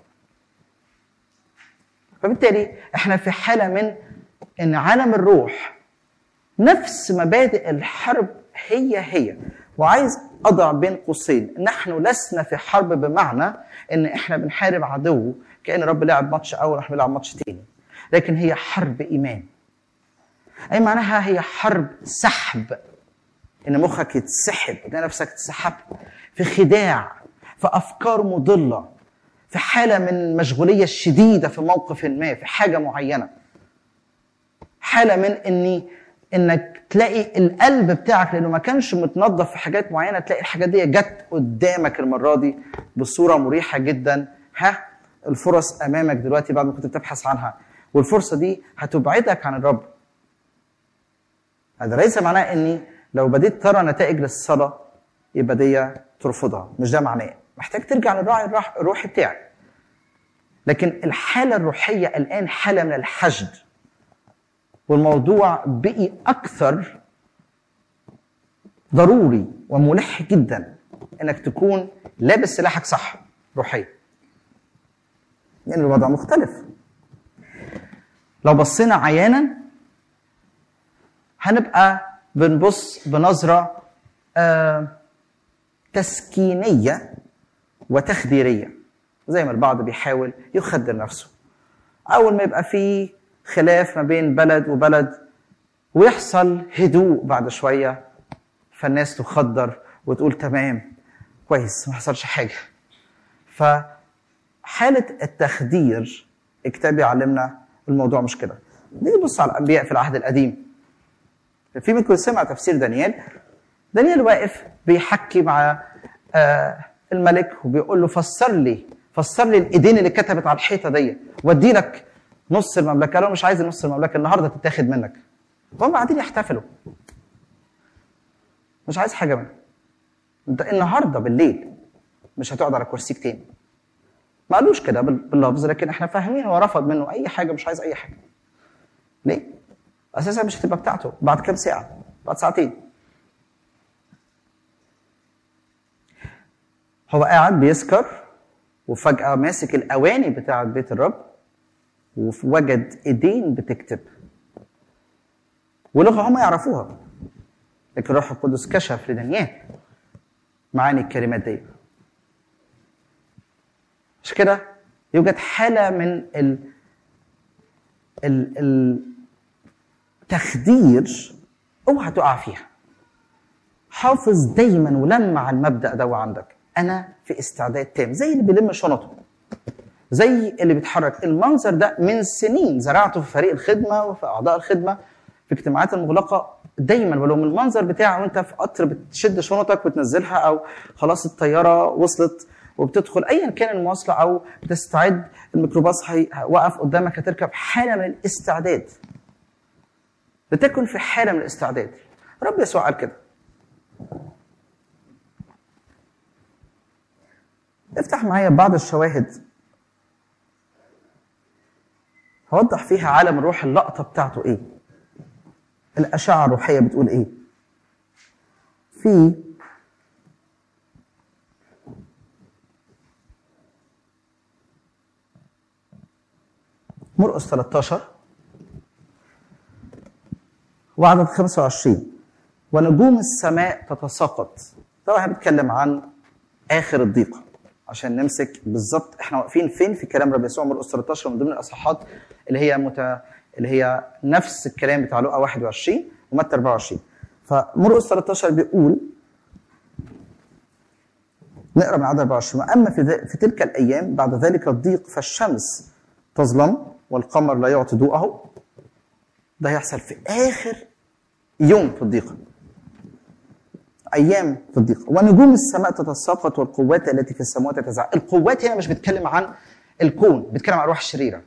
فبالتالي احنا في حالة من أن عالم الروح نفس مبادئ الحرب هي هي. وعايز أضع بين قوسين، نحن لسنا في حرب بمعنى أن احنا بنحارب عدو كأن رب لعب ماتش أول ونحن بنلعب ماتش تاني، لكن هي حرب إيمان. أي معناها هي حرب سحب، إن مخك يتسحب، إن نفسك تسحب في خداع، في أفكار مضلة، في حالة من مشغولية شديدة في موقف ما، في حاجة معينة، حالة من إني إنك تلاقي القلب بتاعك لأنه ما كانش متنظف في حاجات معينة، تلاقي الحاجات دي جت قدامك المرة دي بصورة مريحة جدا. ها الفرص أمامك دلوقتي بعد ما كنت بتبحث عنها، والفرصة دي هتبعدك عن الرب. هذا ليس معناه إني لو بديت ترى نتائج للصلاة يبقى دي ترفضها، مش ده معناه. محتاج ترجع للراعي الروحي بتاعك. لكن الحالة الروحية الآن حالة من الحشد، والموضوع بقي أكثر ضروري وملح جدا إنك تكون لابس سلاحك صح روحيا، لأن يعني الوضع مختلف. لو بصينا عيانا هنبقى بنبص بنظرة آه تسكينية وتخديرية، زي ما البعض بيحاول يخدر نفسه. أول ما يبقى فيه خلاف ما بين بلد وبلد ويحصل هدوء بعد شوية، فالناس تخدر وتقول تمام كويس ما حصلش حاجة. فحالة التخدير الكتاب يعلمنا الموضوع مش كده. نيجي نبص على الأنبياء في العهد القديم. في منكم سمع تفسير دانيال. دانيال واقف بيحكي مع آه الملك وبيقول له فسر لي فسر لي الايدين اللي كتبت على الحيطه دي، وادي لك نص المملكه. لو مش عايز نص المملكه النهارده تتاخد منك. هم قاعدين يحتفلوا، مش عايز حاجه منك. انت النهارده بالليل مش هتقعد على كرسيك تاني. ما قالوش كده باللفظ، لكن احنا فاهمين هو رفض منه اي حاجه، مش عايز اي حاجه. ليه؟ اساسا مش هتبقى بتاعته بعد كام ساعه، بعد ساعتين. هو قاعد بيسكر وفجأة ماسك الأواني بتاعة بيت الرب ووجد إيدين بتكتب ولغة هم يعرفوها، لكن الروح القدس كشف لدانيال معاني الكلمات دي. مش كده يوجد حالة من ال ال التخدير اوعى تقع فيها. حافظ دايما ولمع المبدأ ده عندك. أنا في استعداد تام، زي اللي بيلم شنطه، زي اللي بيتحرك. المنظر ده من سنين زرعته في فريق الخدمة وفي أعضاء الخدمة في اجتماعات المغلقة. دايما ولو من المنظر بتاعه وانت في قطر بتشد شنطك وتنزلها، أو خلاص الطيارة وصلت وبتدخل أيا كان المواصلة، أو بتستعد الميكروباص وقف قدامك هتركب. حالة من الاستعداد، لتكن في حالة من الاستعداد. رب يسوع قال كده. افتح معايا بعض الشواهد هوضح فيها عالم الروح اللقطة بتاعته ايه، الأشعة الروحية بتقول ايه. في مرقس ثلاثة عشر وعدد خمسة وعشرين، ونجوم السماء تتساقط. طبعا بنتكلم عن آخر الضيقة عشان نمسك بالظبط احنا واقفين فين في كلام رب يسوع. مرقس ثلاثة عشر من ضمن الاصحاحات اللي هي مت... اللي هي نفس الكلام بتاع لوقا واحد وعشرين ومتى أربعة وعشرين. فمرقس ثلاثة عشر بيقول، نقرا من عدد أربعة وعشرين: واما في, ذ... في تلك الايام بعد ذلك الضيق فالشمس تظلم والقمر لا يعطي ضوءه. ده هيحصل في آخر يوم في الضيقة، أيام في الضيقة. ونجوم السماء تتساقط والقوات التي في السماوات تتزعزع. القوات هنا مش بتكلم عن الكون، بتكلم عن الأرواح الشريرة.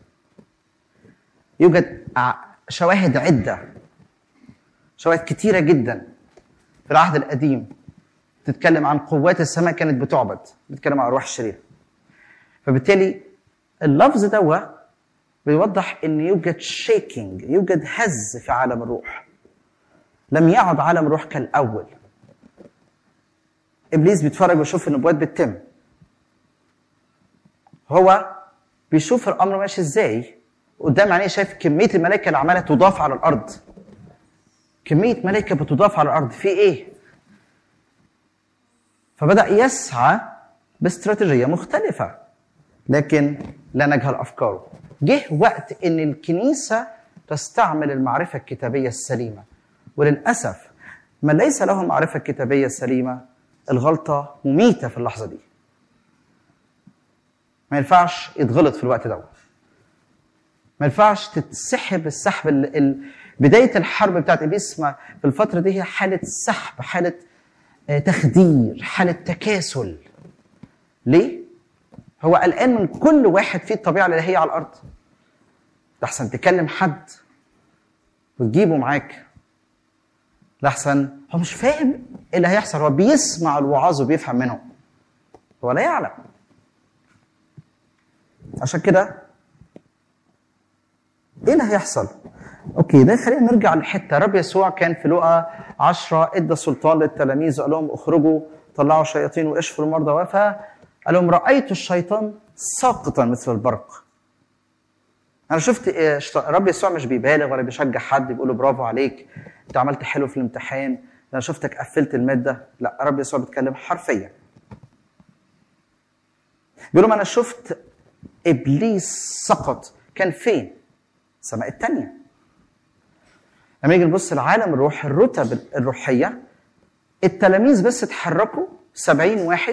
يوجد شواهد عدة، شواهد كتيرة جدا في العهد القديم تتكلم عن قوات السماء كانت بتعبد، بتتكلم عن أرواح الشريرة. فبالتالي اللفظ ده بيوضح ان يوجد شيكينج، يوجد هز في عالم الروح. لم يعد عالم الروح كالأول. إبليس بيتفرج ويشوف النبوات بتتم، هو بيشوف الأمر ماشي إزاي قدام عينيه، شايف كمية الملائكة اللي عمالة تضاف على الأرض، كمية ملائكة بتضاف على الأرض، في إيه؟ فبدأ يسعى باستراتيجية مختلفة، لكن لا نجهل أفكاره. جه وقت إن الكنيسة تستعمل المعرفة الكتابية السليمة، وللأسف من ليس له معرفة الكتابية السليمة الغلطة مميتة في اللحظة دي. ما ينفعش يتغلط في الوقت ده، ما ينفعش تتسحب السحب. ال... ال... بداية الحرب بتاعت إبليس في الفترة دي هي حالة سحب، حالة تخدير، حالة تكاسل. ليه؟ هو قلقان من كل واحد فيه الطبيعة الإلهية على الأرض. لحسن تكلم حد وتجيبه معاك، لحسن هو مش فاهم ايه اللي هيحصل، هو بيسمع الوعاظ وبيفهم منهم، هو لا يعلم. عشان كده ايه اللي هيحصل؟ اوكي، ده خلينا نرجع للحته. رب يسوع كان في لوقا عشرة ادى سلطان للتلاميذ وقال لهم اخرجوا طلعوا شياطين واشفوا المرضى، وفا قال لهم رايت الشيطان ساقطا مثل البرق. انا شفت رب يسوع مش بيبالغ ولا بيشجع حد بيقول له برافو عليك انت عملت حلو في الامتحان، انا شفتك قفلت الماده. لا، رب يسوع بيتكلم حرفيا، بيقول لهم انا شفت ابليس سقط. كان فين؟ السماء الثانيه. لما نيجي نبص لعالم الروح، الرتب الروحيه، التلاميذ بس اتحركوا سبعين واحد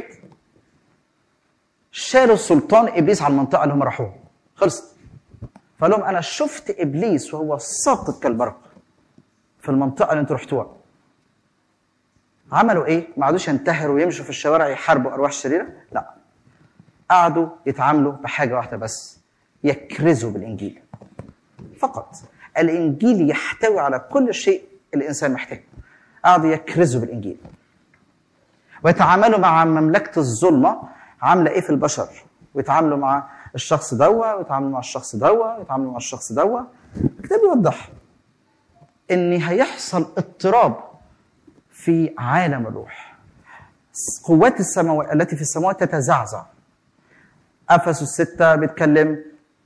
شالوا سلطان ابليس على المنطقه اللي هم راحوها، خلصت. فقال لهم انا شفت ابليس وهو ساقط كالبرق في المنطقه اللي انتوا رحتوها. عملوا ايه؟ ما عادوش ينتحروا ويمشوا في الشوارع يحاربوا ارواح شريره، لا، قعدوا يتعاملوا بحاجه واحده بس، يكرزوا بالانجيل فقط. الانجيل يحتوي على كل شيء الانسان محتاجه. قعدوا يكرزوا بالانجيل ويتعاملوا مع مملكه الظلمه عامله ايه في البشر، ويتعاملوا مع الشخص دوا ويتعاملوا مع الشخص دوا ويتعاملوا مع الشخص دوا. الكتاب بيوضح ان هيحصل اضطراب في عالم الروح. قوات السماوات التي في السماوات تتزعزع. افسس ستة بيتكلم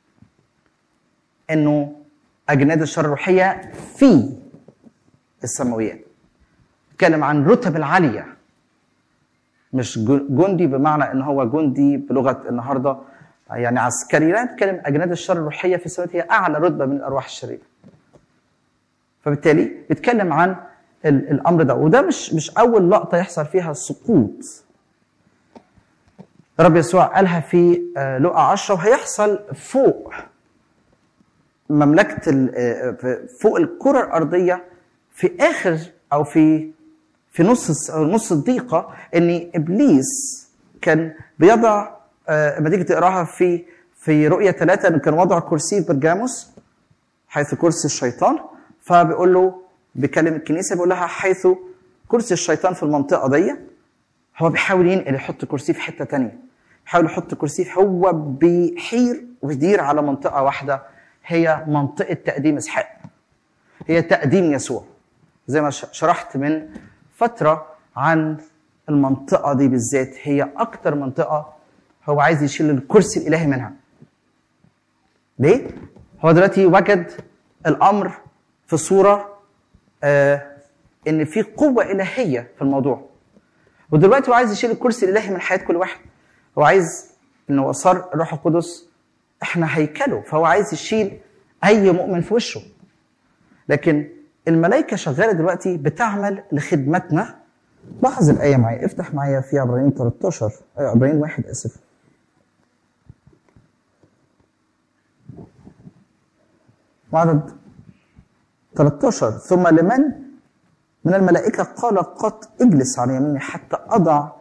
انه اجناد الشر الروحيه في السماويات. بيتكلم عن رتب العاليه، مش جندي بمعنى ان هو جندي بلغه النهارده يعني عسكري، لا، بيتكلم اجناد الشر الروحيه في السماوات هي اعلى رتبه من الارواح الشريره. فبالتالي بيتكلم عن الامر ده، وده مش مش اول لقطه يحصل فيها سقوط. رب يسوع قالها في لوقا عشرة، وهيحصل فوق مملكه فوق الكره الارضيه في اخر او في في نص نص الضيقه، ان ابليس كان بيضع، لما تيجي تقراها في في رؤيا ثلاثة، كان وضع كرسي برجاموس حيث كرسي الشيطان. فبيقول له، بيكلم الكنيسه بيقول لها حيث كرسي الشيطان في المنطقه دي، هو بيحاول ينقل يحط كرسي في حته ثانيه، بيحاول يحط كرسي، هو بيحير ويدير على منطقه واحده، هي منطقه تقديم اسحاق، هي تقديم يسوع. زي ما شرحت من فتره عن المنطقه دي بالذات، هي اكتر منطقه هو عايز يشيل الكرسي الالهي منها. ليه؟ هو دلوقتي وجد الامر في صوره آه ان في قوه الهيه في الموضوع، ودلوقتي هو عايز يشيل الكرسي الالهي من حياه كل واحد. هو عايز انه صار الروح القدس احنا هيكله، فهو عايز يشيل اي مؤمن في وشه. لكن الملائكه شغاله دلوقتي بتعمل لخدمتنا. لاحظ الايه معايا، افتح معايا في عبرانيين ثلاثة عشر، عبرانيين واحد اسف. وعدد ثلاثة عشر ثم لمن من الملائكة قال قط اجلس عن يميني حتى أضع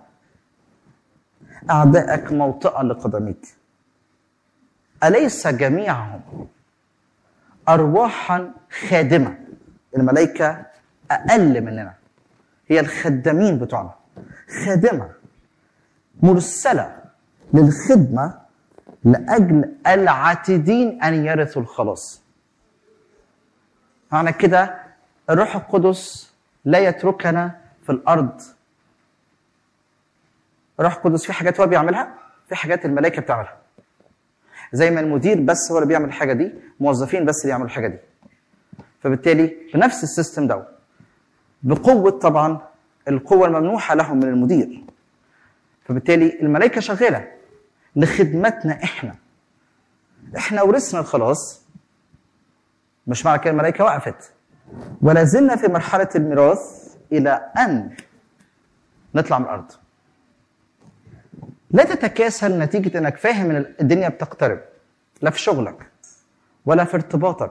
أعدائك موطئا لقدميك. أليس جميعهم أرواحا خادمة؟ الملائكة أقل مننا، هي الخدامين بتوعنا، خادمة مرسلة للخدمة لأجل العاتدين أن يرثوا الخلاص. معنى كده الروح القدس لا يتركنا في الأرض. الروح القدس في حاجات هو بيعملها، في حاجات الملائكة بتعملها. زي ما المدير بس هو اللي بيعمل الحاجة دي، موظفين بس اللي يعملوا الحاجة دي. فبالتالي بنفس السيستم ده بقوة طبعا القوة الممنوحة لهم من المدير. فبالتالي الملائكة شغالة لخدمتنا احنا. احنا ورثنا الخلاص، مش معنى كده الملائكة وقفت، ولا زلنا في مرحلة الميراث إلى أن نطلع من الأرض. لا تتكاسل نتيجة أنك فاهم أن الدنيا بتقترب، لا في شغلك ولا في ارتباطك.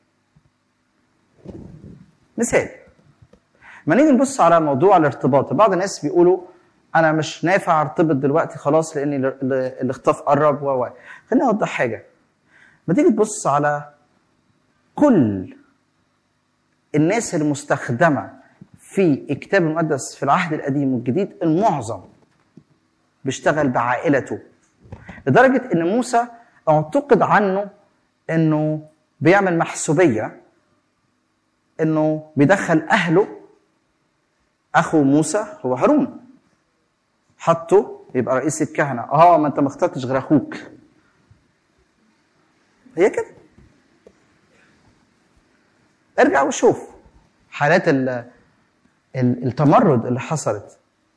مثال، ما نيجي نبص على موضوع الارتباط، بعض الناس بيقولوا أنا مش نافع ارتبط دلوقتي خلاص لأن الاخطاف قرب و خليني أوضح حاجة. ما تيجي تبص على كل الناس المستخدمة في الكتاب المقدس في العهد القديم والجديد، المعظم بيشتغل بعائلته، لدرجة ان موسى اعتقد عنه انه بيعمل محسوبية، انه بيدخل اهله. اخو موسى هو هارون، حطه يبقى رئيس الكهنة. اه ما انت ما اخترتش غير اخوك. هي كده. ارجع وشوف حالات التمرد اللي حصلت.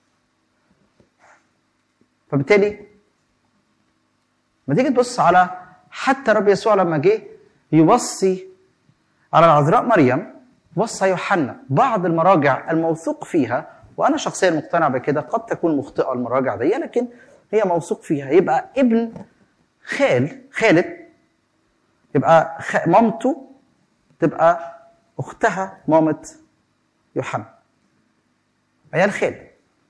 فبالتالي ما تيجي تبص على حتى رب يسوع لما جه يوصي على العذراء مريم، وصى يوحنا. بعض المراجع الموثوق فيها، وانا شخصيا مقتنع بكده، قد تكون مخطئه المراجع دي لكن هي موثوق فيها، يبقى ابن خال خالد، يبقى خ... مامته تبقى اختها مامة يوحنا، عيال خال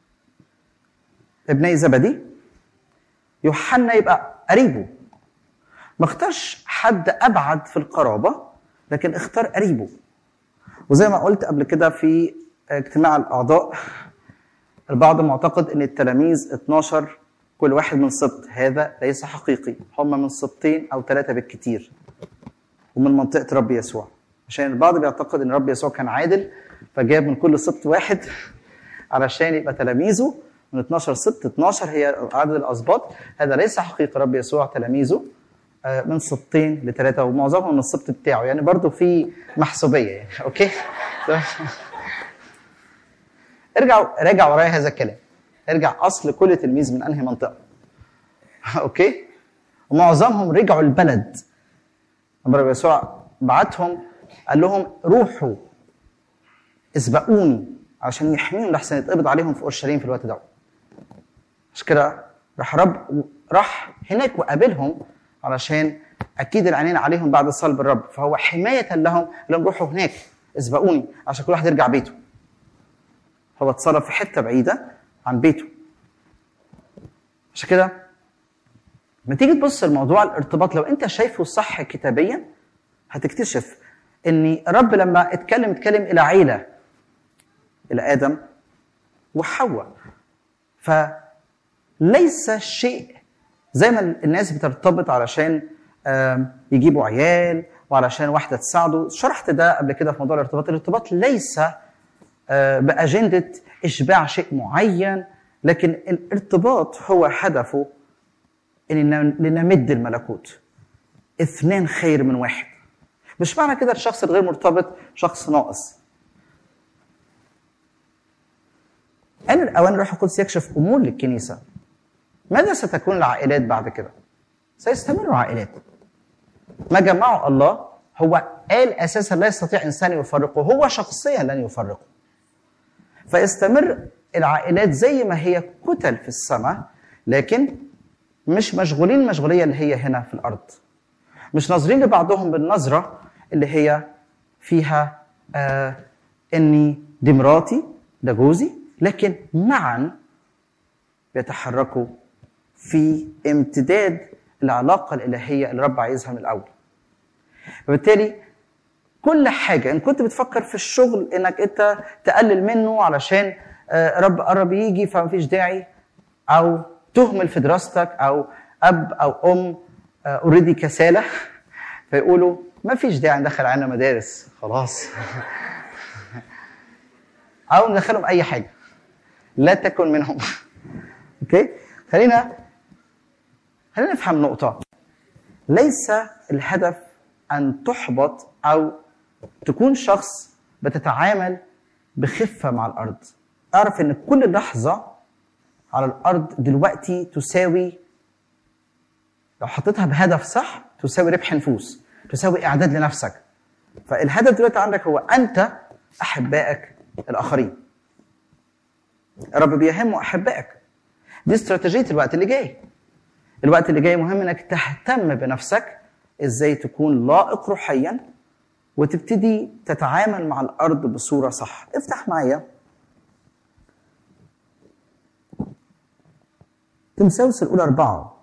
ابني زبدي. يوحنا يبقى قريبه، ما اختارش حد ابعد في القرابه لكن اختار قريبه. وزي ما قلت قبل كده في اجتماع الاعضاء، البعض معتقد ان التلاميذ اتناشر كل واحد من سبط. هذا ليس حقيقي، هم من سبطين او ثلاثه بالكثير ومن منطقه رب يسوع. عشان البعض بيعتقد ان رب يسوع كان عادل فجاب من كل سبط واحد علشان يبقى تلاميذه من اتناشر سبط. اتناشر هي عدد الاسباط، هذا ليس حقيقي. رب يسوع تلاميذه من سبطين لثلاثه ومعظمهم من السبط بتاعه، يعني برضو في محسوبيه يعني. اوكي ارجع راجع ورايا هذا الكلام، ارجع اصل كل تلميذ من انهي منطقه. اوكي، ومعظمهم رجعوا البلد. لما رب يسوع بعتهم قال لهم روحوا اسبقوني عشان يحميهم لحسن يتقبض عليهم في اورشليم في الوقت ده. مش كده راح رب راح هناك وقابلهم علشان اكيد العينين عليهم بعد صلب الرب، فهو حمايه لهم لهم روحوا هناك اسبقوني عشان كل واحد يرجع بيته. هو اتصرف في حته بعيده عن بيته. عشان كده لما تيجي تبص لموضوع الارتباط، لو انت شايفه صح كتابيا هتكتشف ان الرب لما اتكلم اتكلم الى عيله، الى ادم وحواء. فليس شيء زي ما الناس بترتبط علشان يجيبوا عيال وعلشان واحده تساعده. شرحت ده قبل كده في موضوع الارتباط. الارتباط ليس باجنده اشباع شيء معين، لكن الارتباط هو هدفه ان لنمد الملكوت. اثنين خير من واحد. مش معنى كده الشخص الغير مرتبط شخص ناقص. آن الأوان الروح القدس يكشف أمور للكنيسة. ماذا ستكون العائلات بعد كده؟ سيستمر عائلات. ما جمعه الله هو قال أساسا لا يستطيع إنسان يفرقه، هو شخصيا لن يفرقه. فيستمر العائلات زي ما هي كتل في السماء، لكن مش مشغولين المشغولية اللي هي هنا في الأرض. مش ناظرين لبعضهم بالنظرة اللي هي فيها آه اني دي مراتي ده جوزي، لكن معا بيتحركوا في امتداد العلاقة الإلهية اللي رب عايزها من الأول. وبالتالي كل حاجة إن كنت بتفكر في الشغل إنك أنت تقلل منه علشان رب قرب يجي فمفيش داعي، أو تهمل في دراستك، أو أب أو أم أوريدي كسالة فيقولوا مفيش داعي ندخل عنا مدارس خلاص أو ندخلهم أي حاجة، لا تكن منهم. أوكي؟ خلينا خلينا نفهم نقطة. ليس الهدف أن تحبط أو تكون شخص بتتعامل بخفة مع الأرض. أعرف أن كل لحظة على الأرض دلوقتي تساوي، لو حطيتها بهدف صح، تساوي ربح نفوس، تساوي إعداد لنفسك. فالهدف دلوقتي عندك هو أنت أحبائك الآخرين. الرب بيهمه أحبائك. دي استراتيجية الوقت اللي جاي. الوقت اللي جاي مهم انك تهتم بنفسك، ازاي تكون لائق روحيا وتبتدي تتعامل مع الارض بصورة صح. افتح معايا تمساوس الاولى اربعة.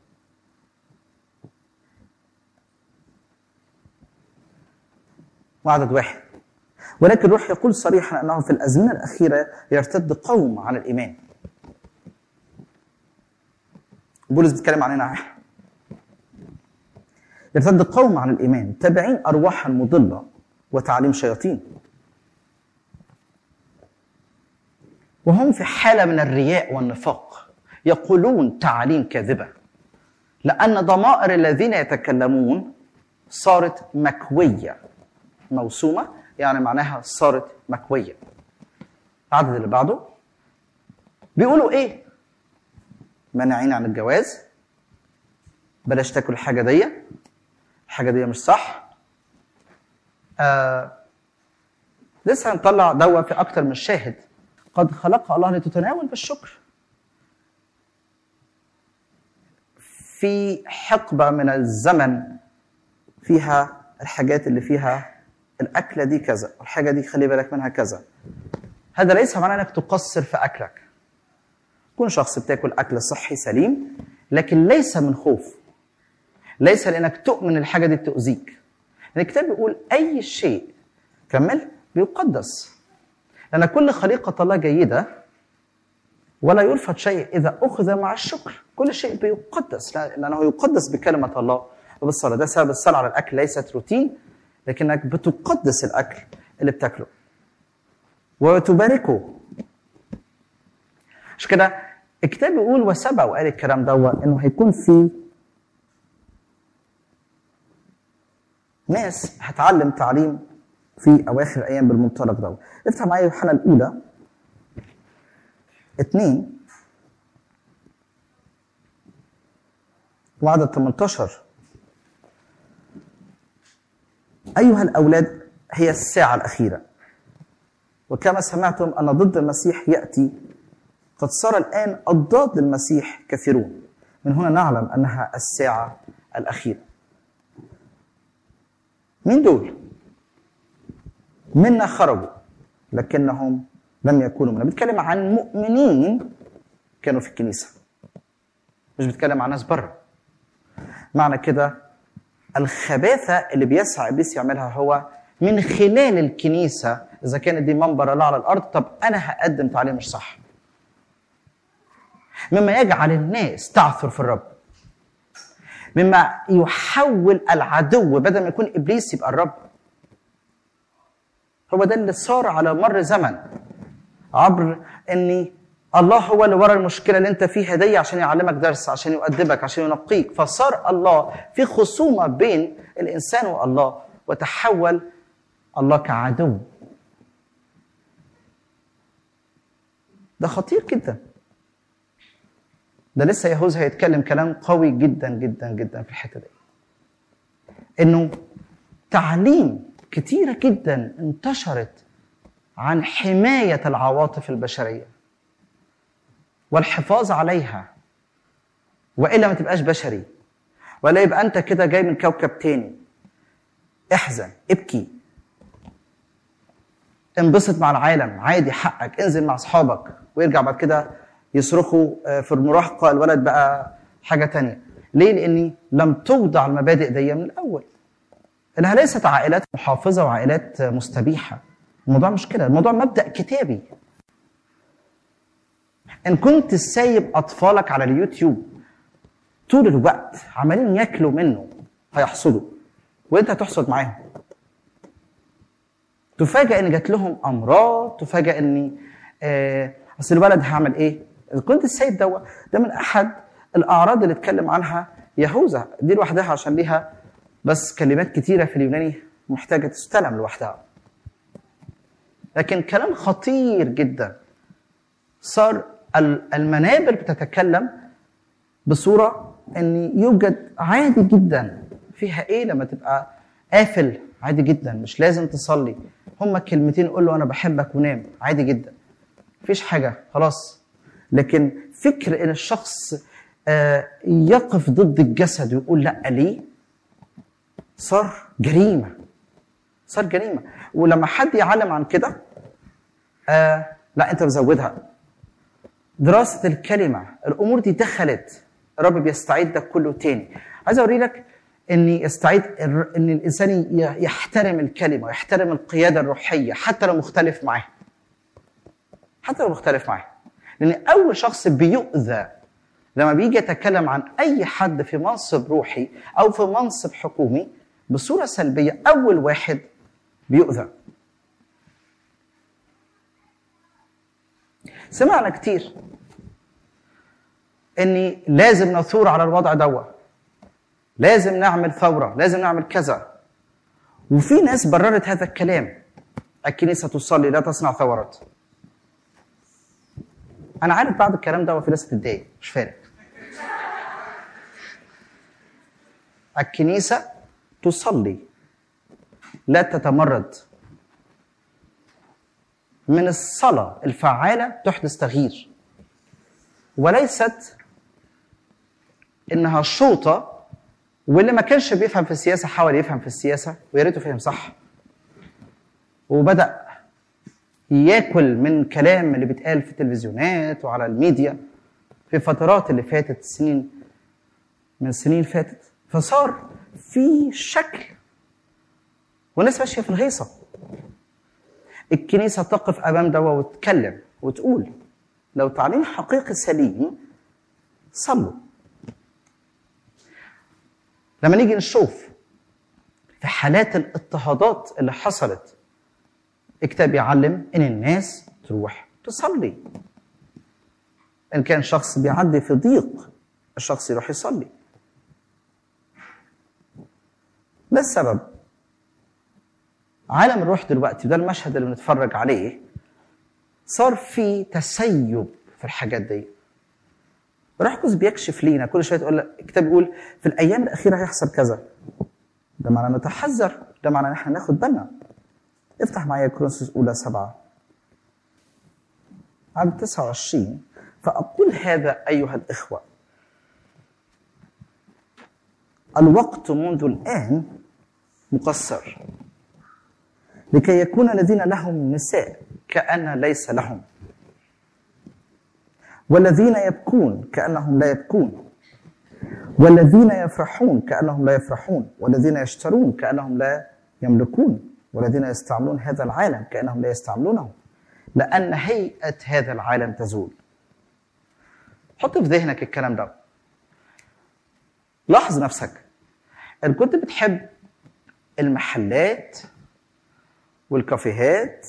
وعدد واحد. ولكن الروح يقول صريحا انه في الازمنة الاخيرة يرتد قوم عن الايمان. بولس بيتكلم عننا احنا. يرتد قوم عن الايمان تابعين ارواحا مضله وتعليم شياطين، وهم في حاله من الرياء والنفاق يقولون تعاليم كاذبه، لان ضمائر الذين يتكلمون صارت مكويه. موسومه يعني معناها صارت مكويه. العدد اللي بعده بيقولوا ايه؟ مانعين عن الجواز، بلاش تاكل الحاجه دي، الحاجه دي مش صح. آه لسه هنطلع دوا في اكتر من شاهد. قد خلق الله لتتناول بالشكر. في حقبه من الزمن فيها الحاجات اللي فيها الاكله دي كذا، الحاجه دي خلي بالك منها كذا. هذا ليس معناه انك تقصر في اكلك. كون شخص بتاكل اكل صحي سليم، لكن ليس من خوف، ليس لانك تؤمن الحاجه دي بتؤذيك. الكتاب بيقول اي شيء كمل بيقدس، لان كل خليقه الله جيده ولا يرفض شيء اذا اخذ مع الشكر. كل شيء بيقدس لانه يقدس بكلمه الله وبالصلاه. ده سبب الصلاه على الاكل ليست روتين، لكنك بتقدس الاكل اللي بتاكله وتباركه. مش كده الكتاب بيقول وسبق وقال الكلام ده انه هيكون في ناس هتعلم تعليم في اواخر الايام بالمنطلق ده. افتح معايا يوحنا الاولى اتنين وعدد ثمانية عشر. ايها الاولاد هي الساعه الاخيره، وكما سمعتم ان ضد المسيح ياتي، قد صار الآن الضاد للمسيح كثيرون. من هنا نعلم أنها الساعة الأخيرة. مين دول؟ منا خرجوا لكنهم لم يكونوا منا. بيتكلم عن مؤمنين كانوا في الكنيسة، مش بيتكلم عن ناس بره. معنى كده الخباثة اللي بيسعى إبليس يعملها هو من خلال الكنيسة. إذا كانت دي منبر الله على الأرض، طب أنا هقدم تعليم مش صح، مما يجعل الناس تعثر في الرب، مما يحول العدو بدل ما يكون إبليس يبقى الرب. هو ده اللي صار على مر زمن، عبر أن الله هو اللي ورا المشكلة اللي انت فيها دي عشان يعلمك درس، عشان يؤدبك، عشان ينقيك. فصار الله في خصومة بين الإنسان والله، وتحول الله كعدو. ده خطير جدا. ده لسه يهوذا هيتكلم كلام قوي جدا جدا جدا في الحته دي، انه تعليم كتيره جدا انتشرت عن حمايه العواطف البشريه والحفاظ عليها، والا ما تبقاش بشري، ولا يبقى انت كده جاي من كوكب تاني. احزن، ابكي، انبسط مع العالم، عادي، حقك، انزل مع اصحابك. ويرجع بعد كده يصرخوا في المراهقه الولد بقى حاجه تانية. ليه؟ لاني لم توضع المبادئ دي من الاول. انها ليست عائلات محافظه وعائلات مستبيحه. الموضوع مش كده، الموضوع مبدا كتابي. ان كنت سايب اطفالك على اليوتيوب طول الوقت عمالين ياكلوا منه هيحصدوا، وانت هتحصد معاهم. تفاجئ ان جات لهم امراض، تفاجئ ان آه اصل الولد هعمل ايه؟ اذا كنت السيد ده ده من احد الاعراض اللي اتكلم عنها يهوذا، دي لوحدها عشان ليها بس كلمات كتيره في اليوناني محتاجه تستلم لوحدها. لكن كلام خطير جدا. صار المنابر بتتكلم بصوره ان يوجد عادي جدا. فيها ايه لما تبقى قافل؟ عادي جدا، مش لازم تصلي، هما كلمتين قول له انا بحبك ونام، عادي جدا، مفيش حاجه، خلاص. لكن فكر ان الشخص يقف ضد الجسد ويقول لا ليه، صار جريمه، صار جريمه. ولما حد يعلم عن كده آه لا انت مزودها. دراسه الكلمه، الامور دي دخلت، الرب بيستعيد كله تاني. عايز اوري لك ان يستعيد ان الانسان يحترم الكلمه ويحترم القياده الروحيه حتى لو مختلف معاه، حتى لو مختلف معاه. لان اول شخص بيؤذى لما بيجي يتكلم عن اي حد في منصب روحي او في منصب حكومي بصوره سلبيه، اول واحد بيؤذى. سمعنا كتير اني لازم نثور على الوضع دوت، لازم نعمل ثورة، لازم نعمل كذا. وفي ناس بررت هذا الكلام، الكنيسة تصلي لا تصنع ثورات. أنا عارف بعد الكلام ده وفي ناس بتتضايق، مش فارق. الكنيسة تصلي لا تتمرد. من الصلاة الفعالة تحدث تغيير، وليست إنها شوطة واللي ما كانش بيفهم في السياسة حاول يفهم في السياسة ويا ريته فهم صح، وبدأ ياكل من كلام اللي بيتقال في التلفزيونات وعلى الميديا في فترات اللي فاتت، سنين من سنين فاتت. فصار في شكل والناس ماشية في الهيصة. الكنيسة تقف أمام دوا وتتكلم وتقول لو تعليم حقيقي سليم صلوا. لما نيجي نشوف في حالات الاضطهادات اللي حصلت، الكتاب يعلم ان الناس تروح تصلي. ان كان شخص بيعدي في ضيق الشخص يروح يصلي. ده السبب. عالم الروح دلوقتي، ده المشهد اللي بنتفرج عليه، صار في تسيب في الحاجات دي. روح القدس بيكشف لينا كل شويه، تقول الكتاب يقول في الايام الاخيره هيحصل كذا. ده معناه نتحذر، ده معناه ان احنا ناخد بالنا. افتح معايا كورنثوس الاولى سبعه عدد تسعة وعشرين. فاقول هذا ايها الاخوه، الوقت منذ الان مقصر، لكي يكون الذين لهم نساء كأن ليس لهم، والذين يبكون كأنهم لا يبكون، والذين يفرحون كأنهم لا يفرحون، والذين يشترون كأنهم لا يملكون، والذين يستعملون هذا العالم كأنهم لا يستعملونه، لأن هيئة هذا العالم تزول. حط في ذهنك الكلام ده. لاحظ نفسك. إن كنت بتحب المحلات والكافيهات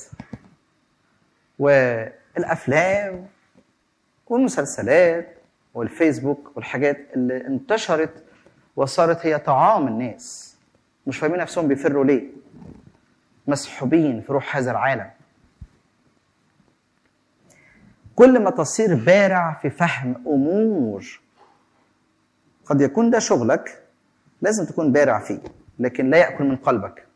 والأفلام والمسلسلات والفيسبوك والحاجات اللي انتشرت وصارت هي طعام الناس، مش فاهمين نفسهم بيفروا ليه، مسحوبين في روح هذا العالم. كل ما تصير بارع في فهم أمور قد يكون ده شغلك، لازم تكون بارع فيه، لكن لا يأكل من قلبك.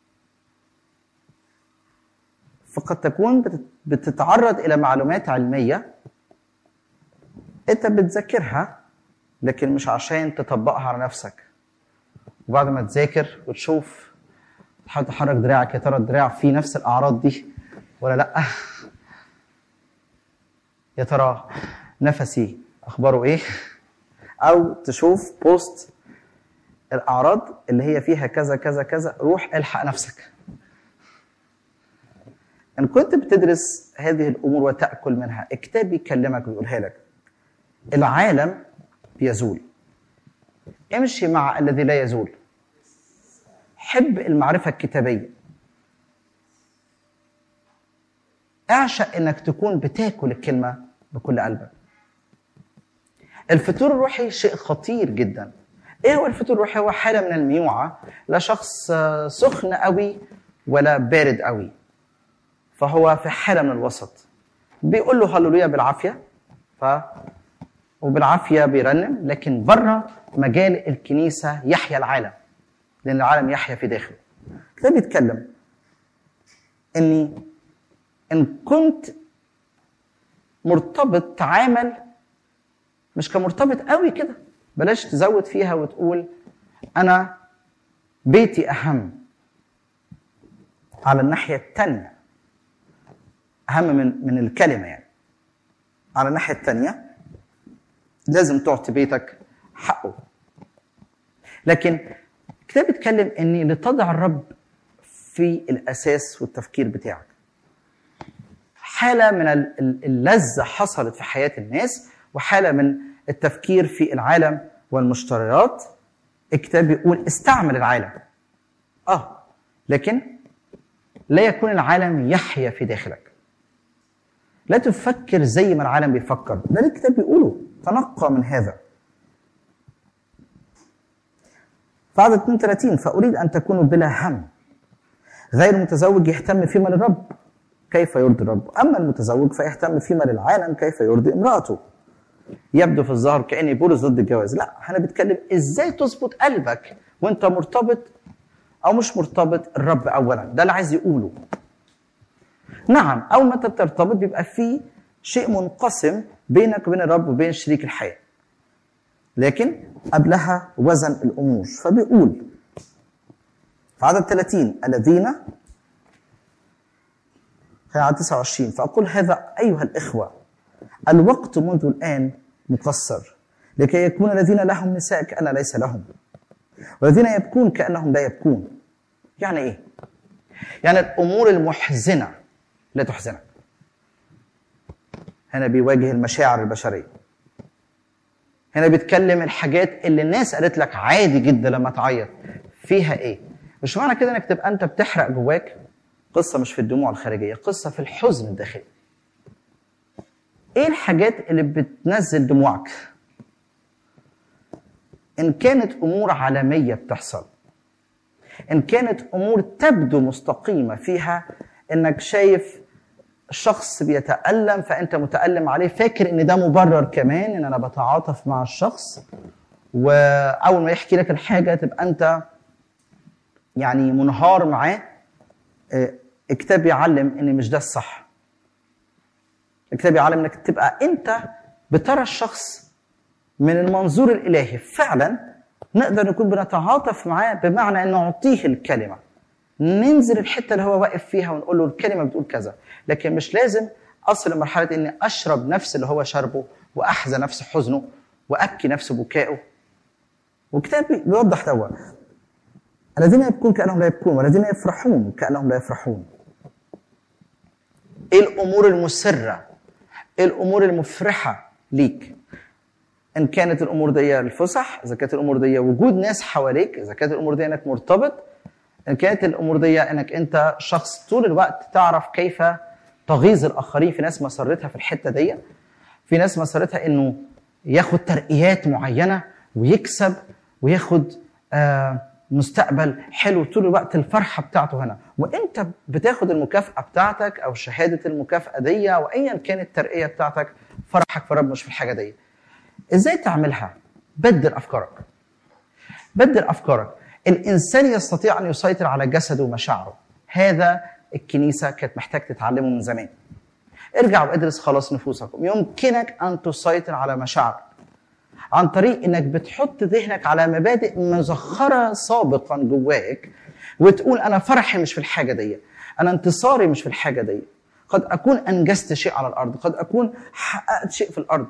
فقد تكون بتتعرض إلى معلومات علمية أنت بتذاكرها لكن مش عشان تطبقها على نفسك. وبعد ما تذاكر وتشوف تحاول تحرك دراعك، يا ترى الدراع فيه نفس الاعراض دي ولا لا؟ يا ترى نفسي اخباره ايه؟ او تشوف بوست الاعراض اللي هي فيها كذا كذا كذا، روح الحق نفسك. ان كنت بتدرس هذه الامور وتاكل منها، الكتاب بيكلمك ويقولها لك. العالم بيزول، امشي مع الذي لا يزول. حب المعرفه الكتابيه، اعشق انك تكون بتاكل الكلمه بكل قلبك. الفطور الروحي شيء خطير جدا. ايه هو الفطور الروحي؟ هو حاله من الميوعه، لا شخص سخن قوي ولا بارد قوي، فهو في حاله من الوسط. بيقول له هللويا بالعافيه، ف وبالعافيه بيرنم، لكن بره مجال الكنيسه يحيا العالم، لان العالم يحيا في داخله. ده بيتكلم اني ان كنت مرتبط تعامل مش كمرتبط قوي كده، بلاش تزود فيها وتقول انا بيتي اهم. على الناحيه الثانيه اهم من من الكلمه، يعني على الناحيه الثانيه لازم تعطي بيتك حقه. لكن الكتاب بيتكلم اني لتضع الرب في الاساس والتفكير بتاعك. حاله من اللذه حصلت في حياه الناس، وحاله من التفكير في العالم والمشتريات. الكتاب بيقول استعمل العالم، اه لكن لا يكون العالم يحيا في داخلك. لا تفكر زي ما العالم بيفكر، ده اللي الكتاب بيقوله. تنقى من هذا. في عدد اثنين وثلاثين فأريد أن تكونوا بلا هم. غير المتزوج يهتم فيما للرب كيف يرضي الرب، أما المتزوج فيهتم فيما للعالم كيف يرضي امرأته. يبدو في الظاهر كأني بولس ضد الجواز، لا، أنا بتكلم إزاي تظبط قلبك وأنت مرتبط أو مش مرتبط. الرب أولا، ده اللي عايز يقوله. نعم، أول ما أنت بترتبط بيبقى فيه شيء منقسم بينك وبين الرب وبين شريك الحياة، لكن قبلها وزن الأمور. فبيقول في عدد ثلاثين الذين في عدد تسعة وعشرين فأقول هذا أيها الإخوة الوقت منذ الآن مقصر لكي يكون الذين لهم نساء كأن ليس لهم، والذين يبكون كأنهم لا يبكون. يعني إيه؟ يعني الأمور المحزنة لا تحزنك. هنا بيواجه المشاعر البشرية. هنا بيتكلم الحاجات اللي الناس قالت لك عادي جدا لما تعيط فيها ايه. مش معنى كده انك تبقى انت بتحرق جواك. قصة مش في الدموع الخارجية، قصة في الحزن الداخلي. ايه الحاجات اللي بتنزل دموعك؟ ان كانت امور عالمية بتحصل، ان كانت امور تبدو مستقيمة فيها انك شايف الشخص بيتألم فأنت متألم عليه، فاكر إن ده مبرر كمان إن أنا بتعاطف مع الشخص، وأول ما يحكي لك الحاجة تبقى أنت يعني منهار معاه. الكتاب يعلم إن مش ده الصح. الكتاب يعلم إنك تبقى أنت بترى الشخص من المنظور الإلهي. فعلا نقدر نكون بنتعاطف معاه بمعنى إن نعطيه الكلمة، ننزل الحتة اللي هو واقف فيها ونقول له الكلمة بتقول كذا، لكن مش لازم أصل لمرحلة إني أشرب نفس اللي هو شربه وأحزى نفس حزنه وأبكي نفس بكائه. والكتاب بيوضح دوا الذين يبكون كأنهم لا يبكون والذين يفرحون كأنهم لا يفرحون. إيه الأمور المسرة؟ إيه الأمور المفرحة ليك؟ إن كانت الأمور دي الفسح، إذا كانت الأمور دي وجود ناس حواليك، إذا كانت الأمور دي إنك مرتبط، إن كانت الأمور دي إنك أنت شخص طول الوقت تعرف كيف تغيظ الآخرين. في ناس مسرتها في الحتة دي، في ناس مسرتها إنه ياخد ترقيات معينة ويكسب وياخد آه مستقبل حلو طول الوقت. الفرحة بتاعته هنا، وإنت بتاخد المكافأة بتاعتك أو شهادة المكافأة دي أو أيا كانت الترقية بتاعتك، فرحك في الرب مش في الحاجة دي. إزاي تعملها؟ بدل أفكارك. بدل أفكارك. الإنسان يستطيع أن يسيطر على جسده ومشاعره. هذا الكنيسة كانت محتاج تتعلمه من زمان. ارجع وادرس خلاص نفوسكم. يمكنك أن تسيطر على مشاعرك عن طريق أنك بتحط ذهنك على مبادئ مزخرة سابقا جواك، وتقول انا فرحي مش في الحاجه دي، انا انتصاري مش في الحاجه دي. قد اكون انجزت شيء على الارض، قد اكون حققت شيء في الارض،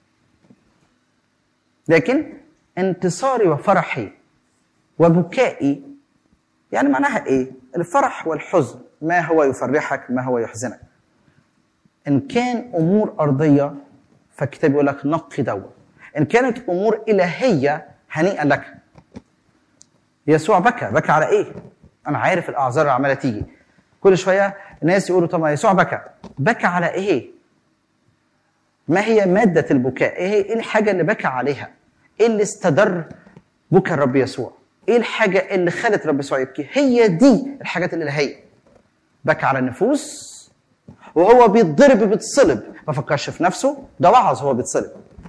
لكن انتصاري وفرحي وبكائي يعني معناها ايه؟ الفرح والحزن ما هو يفرحك ما هو يحزنك. ان كان امور ارضيه فالكتاب يقول لك نقي دوا، ان كانت امور الهيه هنيئا لك. يسوع بكى، بكى على ايه؟ انا عارف الاعذار اللي عماله تيجي كل شويه، الناس يقولوا طب يسوع بكى، بكى على ايه؟ ما هي ماده البكاء؟ ايه ايه الحاجه اللي بكى عليها؟ ايه اللي استدر بكى الرب يسوع؟ ايه الحاجه اللي خلت الرب يسوع يبكي؟ هي دي الحاجات الالهيه. بكى على النفوس وهو بيتضرب بيتصلب، ما فكرش في نفسه، ده وعظ هو بيتصلب،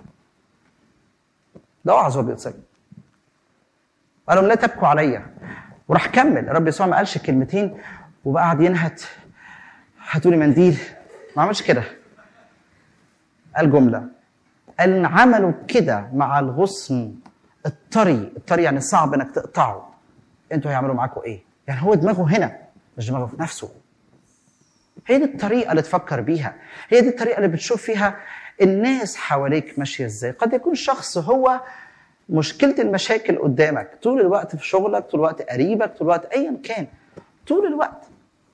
ده وعظ هو بيتصلب. قال لهم لا تبكوا عليا، وراح كمل. الرب يسوع ما قالش كلمتين وبقى ينهت هاتوا لي منديل، ما عملش كده. قال جمله، قال ان عملوا كده مع الغصن الطري، الطري يعني صعب انك تقطعه، انتوا هيعملوا معاكم ايه؟ يعني هو دماغه هنا مش دماغه في نفسه. هي دي الطريقه اللي تفكر بيها، هي دي الطريقه اللي بتشوف فيها الناس حواليك ماشيه ازاي. قد يكون شخص هو مشكله المشاكل قدامك طول الوقت في شغلك، طول الوقت قريبك، طول الوقت ايا كان، طول الوقت.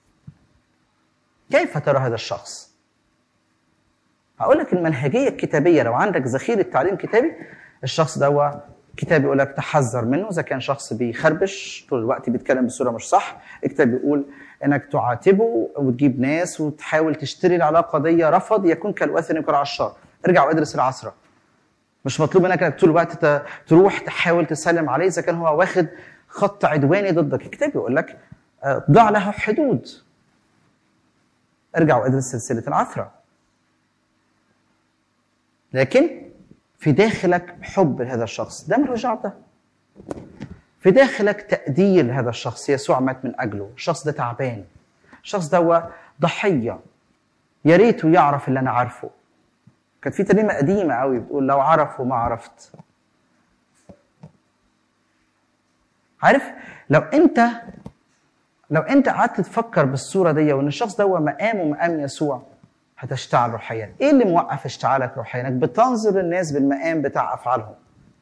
كيف ترى هذا الشخص؟ هقول لك المنهجيه الكتابيه، لو عندك ذخيره تعليم كتابي، الشخص ده هو كتاب يقول لك تحذر منه. اذا كان شخص بيخربش طول الوقت، بيتكلم بصوره مش صح، الكتاب بيقول انك تعاتبه وتجيب ناس وتحاول تشتري العلاقه دي، رفض يكون كالوثن يكون عشار. ارجع وادرس العصره. مش مطلوب منك انك طول الوقت تروح تحاول تسلم عليه اذا كان هو واخد خط عدواني ضدك. الكتاب يقول لك ضع له حدود. ارجع وادرس سلسله العثره. لكن في داخلك حب لهذا الشخص، ده ملوش دعوه. في داخلك تقدير لهذا الشخص، يسوع مات من اجله، الشخص ده تعبان، الشخص ده هو ضحيه، يا ريته يعرف اللي انا عارفه. كانت في ترنيمه قديمه قوي بتقول لو عرف وما عرفت. عارف لو انت لو انت قعدت تفكر بالصوره دي وان الشخص ده هو مقامه مقام يسوع، هتشتعل روحيا. ايه اللي موقف اشتعالك روحيا؟ انك بتنظر الناس بالمقام بتاع افعالهم.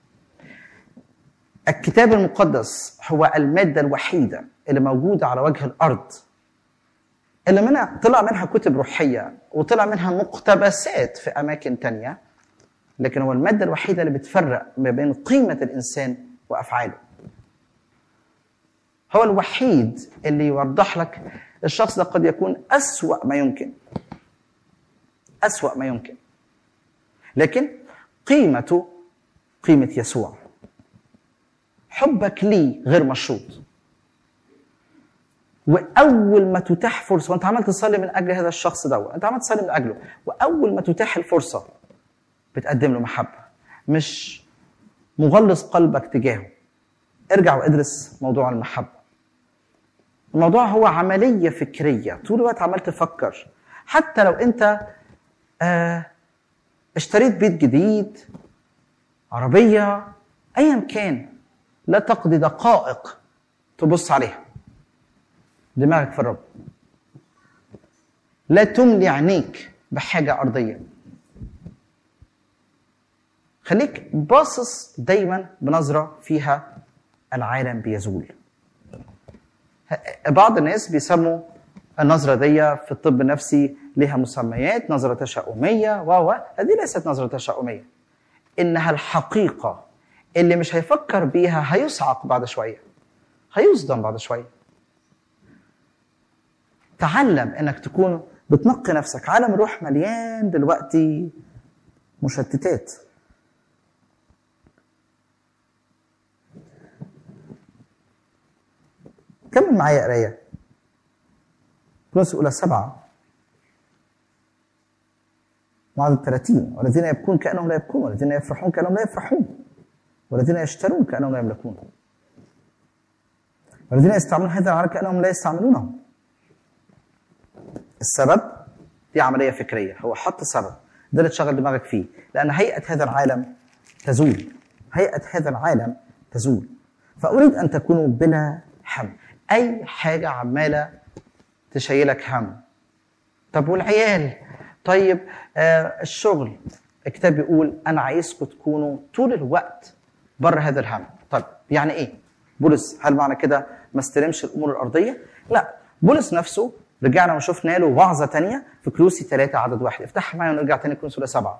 الكتاب المقدس هو الماده الوحيده اللي موجوده على وجه الارض اللي منها طلع منها كتب روحيه وطلع منها مقتبسات في اماكن تانية، لكن هو الماده الوحيده اللي بتفرق ما بين قيمه الانسان وافعاله. هو الوحيد اللي يوضح لك الشخص ده قد يكون أسوأ ما يمكن، أسوأ ما يمكن، لكن قيمته قيمة يسوع. حبك ليه غير مشروط، وأول ما تتاح فرصة، وأنت عمال تصلي من أجل هذا الشخص ده، أنت عمال تصلي من أجله، وأول ما تتاح الفرصة بتقدم له محبة، مش مغلظ قلبك تجاهه. ارجع وادرس موضوع المحبة. الموضوع هو عملية فكرية، طول الوقت عمال تفكر. حتى لو أنت آه اشتريت بيت جديد، عربية، أيا كان، لا تقضي دقائق تبص عليها، دماغك في الرب. لا تملي عينيك بحاجة أرضية، خليك باصص دايما بنظرة فيها العالم بيزول. بعض الناس بيسموا النظرة دي في الطب النفسي لها مسميات، نظرة تشاؤمية، و هذه ليست نظرة تشاؤمية، إنها الحقيقة اللي مش هيفكر بيها هيصعق بعد شوية، هيصدم بعد شوية. تعلم إنك تكون بتنقي نفسك. عالم الروح مليان دلوقتي مشتتات. كمل معايا قرايه. كورنثوس الاولى سبعة وعدد ثلاثين، والذين يبكون كانهم لا يبكون، والذين يفرحون كانهم لا يفرحون، والذين يشترون كانهم لا يملكون، والذين يستعملون هذا العالم كانهم لا يستعملونه. السبب دي عمليه فكريه، هو حط سبب، ده اللي تشغل دماغك فيه، لان هيئه هذا العالم تزول، هيئه هذا العالم تزول. فاريد ان تكونوا بلا هم. اي حاجه عماله تشيلك هم. طب والعيال؟ طيب آه الشغل. الكتاب بيقول انا عايزكم تكونوا طول الوقت بره هذا الهم. طب يعني ايه؟ بولس هل معنى كده ما استلمش الامور الارضيه؟ لا، بولس نفسه رجعنا وشفنا له وعظه تانية في كلوسي ثلاثة عدد واحد. افتحها معايا ونرجع تاني كلوسي سبعة.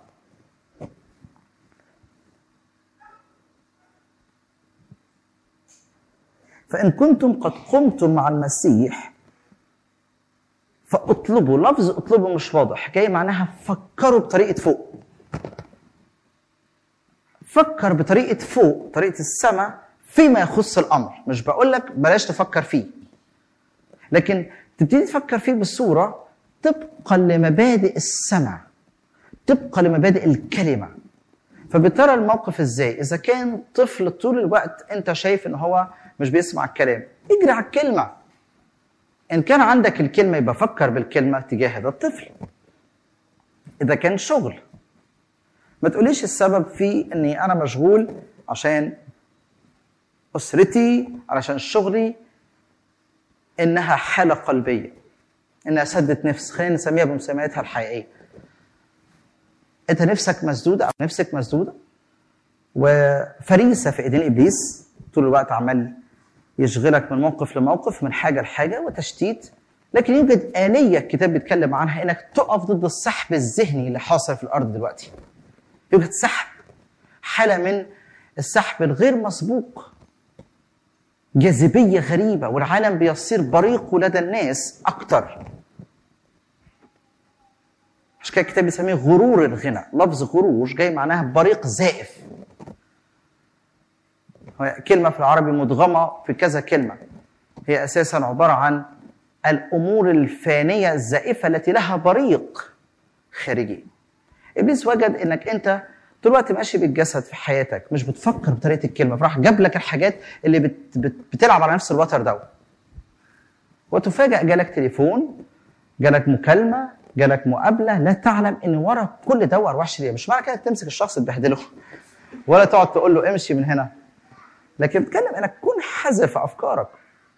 فإن كنتم قد قمتم مع المسيح فاطلبوا. لفظ اطلبوا مش واضح، جاي معناها فكروا بطريقة فوق. فكر بطريقة فوق، طريقة السماء فيما يخص الأمر. مش بقول لك بلاش تفكر فيه، لكن تبتدي تفكر فيه بصورة طبقا لمبادئ السماء، طبقا لمبادئ الكلمة. فبترى الموقف ازاي؟ إذا كان طفل طول الوقت أنت شايف إن هو مش بيسمع الكلام، اجري على الكلمة. إن كان عندك الكلمة يبقى فكر بالكلمة تجاه هذا الطفل. إذا كان شغل، ما تقوليش السبب في إني أنا مشغول عشان أسرتي، علشان شغلي، إنها حالة قلبية، إنها سدت نفس. خلينا نسميها بمسمياتها الحقيقية. أنت نفسك مسدودة أو نفسك مسدودة وفريسة في إيدين إبليس، طول الوقت عمال يشغلك من موقف لموقف، من حاجة لحاجة، وتشتيت. لكن يوجد آلية الكتاب بيتكلم عنها إنك تقف ضد السحب الذهني اللي حاصل في الأرض دلوقتي. يوجد سحب، حالة من السحب الغير مسبوق، جاذبية غريبة، والعالم بيصير بريق لدى الناس أكتر. عشان كده الكتاب بيسميه غرور الغنى. لفظ غرور جاي معناها بريق زائف. كلمة في العربي مدغمة في كذا كلمة، هي أساساً عبارة عن الأمور الفانية الزائفة التي لها بريق خارجي. إبليس وجد إنك أنت طول الوقت ماشي بالجسد في حياتك، مش بتفكر بطريقة الكلمة، فراح جاب لك الحاجات اللي بت بت بتلعب على نفس الوتر ده. وتفاجأ جالك تليفون، جالك مكالمة، جالك مقابلة، لا تعلم إن ورا كل ده أرواح شريرة. مش معنى كده تمسك الشخص تبهدله ولا تقعد تقول له امشي من هنا، لكن بتكلم انك تكون حذر في افكارك.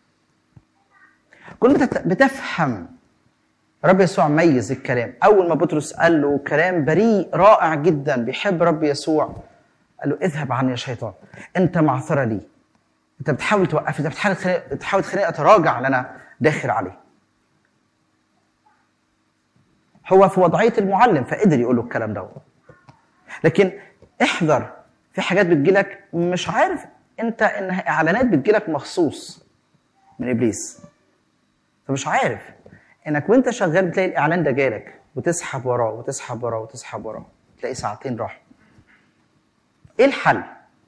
كنت بتفهم. رب يسوع ميز الكلام. اول ما بطرس قال له كلام بريء رائع جدا، بيحب رب يسوع، قال له اذهب عني يا شيطان، انت معثره لي، انت بتحاول توقفني، انت بتحاول تخليني بتحاول تخليني اتراجع اللي انا داخل عليه. هو في وضعيه المعلم فقدر يقول له الكلام ده. لكن احذر، في حاجات بتجيلك مش عارف انت انها اعلانات بتجيلك مخصوص من ابليس. انت مش عارف انك وانت شغال بتلاقي الاعلان ده جالك، وتسحب وراه وتسحب وراه وتسحب وراه، تلاقي ساعتين راحوا. ايه الحل؟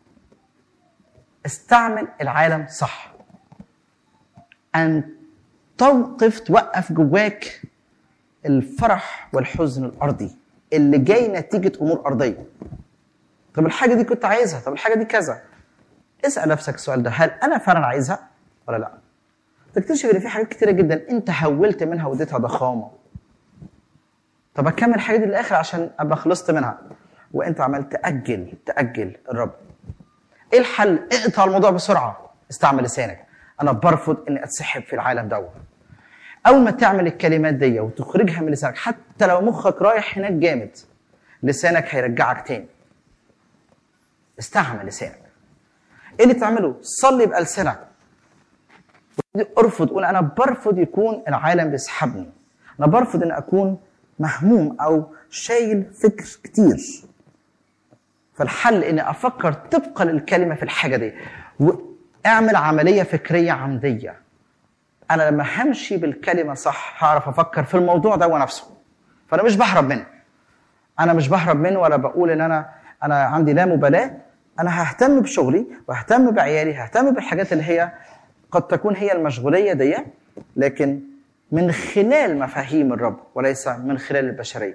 استعمل العالم صح. ان توقف توقف جواك الفرح والحزن الارضي اللي جاي نتيجه امور ارضيه. طب الحاجه دي كنت عايزها، طب الحاجه دي كذا. اسال نفسك السؤال ده، هل انا فعلا عايزها ولا لا؟ تكتشف ان في حاجات كتيره جدا انت هولت منها واديتها ضخامه. طب اكمل الحاجه دي للاخر عشان ابقى خلصت منها، وانت عمال تاجل تاجل الرب. ايه الحل؟ اقطع الموضوع بسرعه. استعمل لسانك. انا برفض اني اتسحب في العالم ده. اول ما تعمل الكلمات دي وتخرجها من لسانك، حتى لو مخك رايح هناك جامد، لسانك هيرجعك تاني. استعمل لسانك. ايه اللي تعمله؟ صلي بألسنك. ارفض، قول انا برفض يكون العالم بيسحبني، انا برفض ان اكون مهموم او شايل فكر كتير. فالحل اني افكر طبقا للكلمه في الحاجه دي، واعمل عمليه فكريه عمديه. انا لما همشي بالكلمه صح هعرف افكر في الموضوع ده ونفسه. فانا مش بهرب منه، انا مش بهرب منه ولا بقول ان انا انا عندي لا مبالاه. انا ههتم بشغلي وههتم بعيالي، ههتم بالحاجات اللي هي قد تكون هي المشغوليه دي، لكن من خلال مفاهيم الرب وليس من خلال البشريه.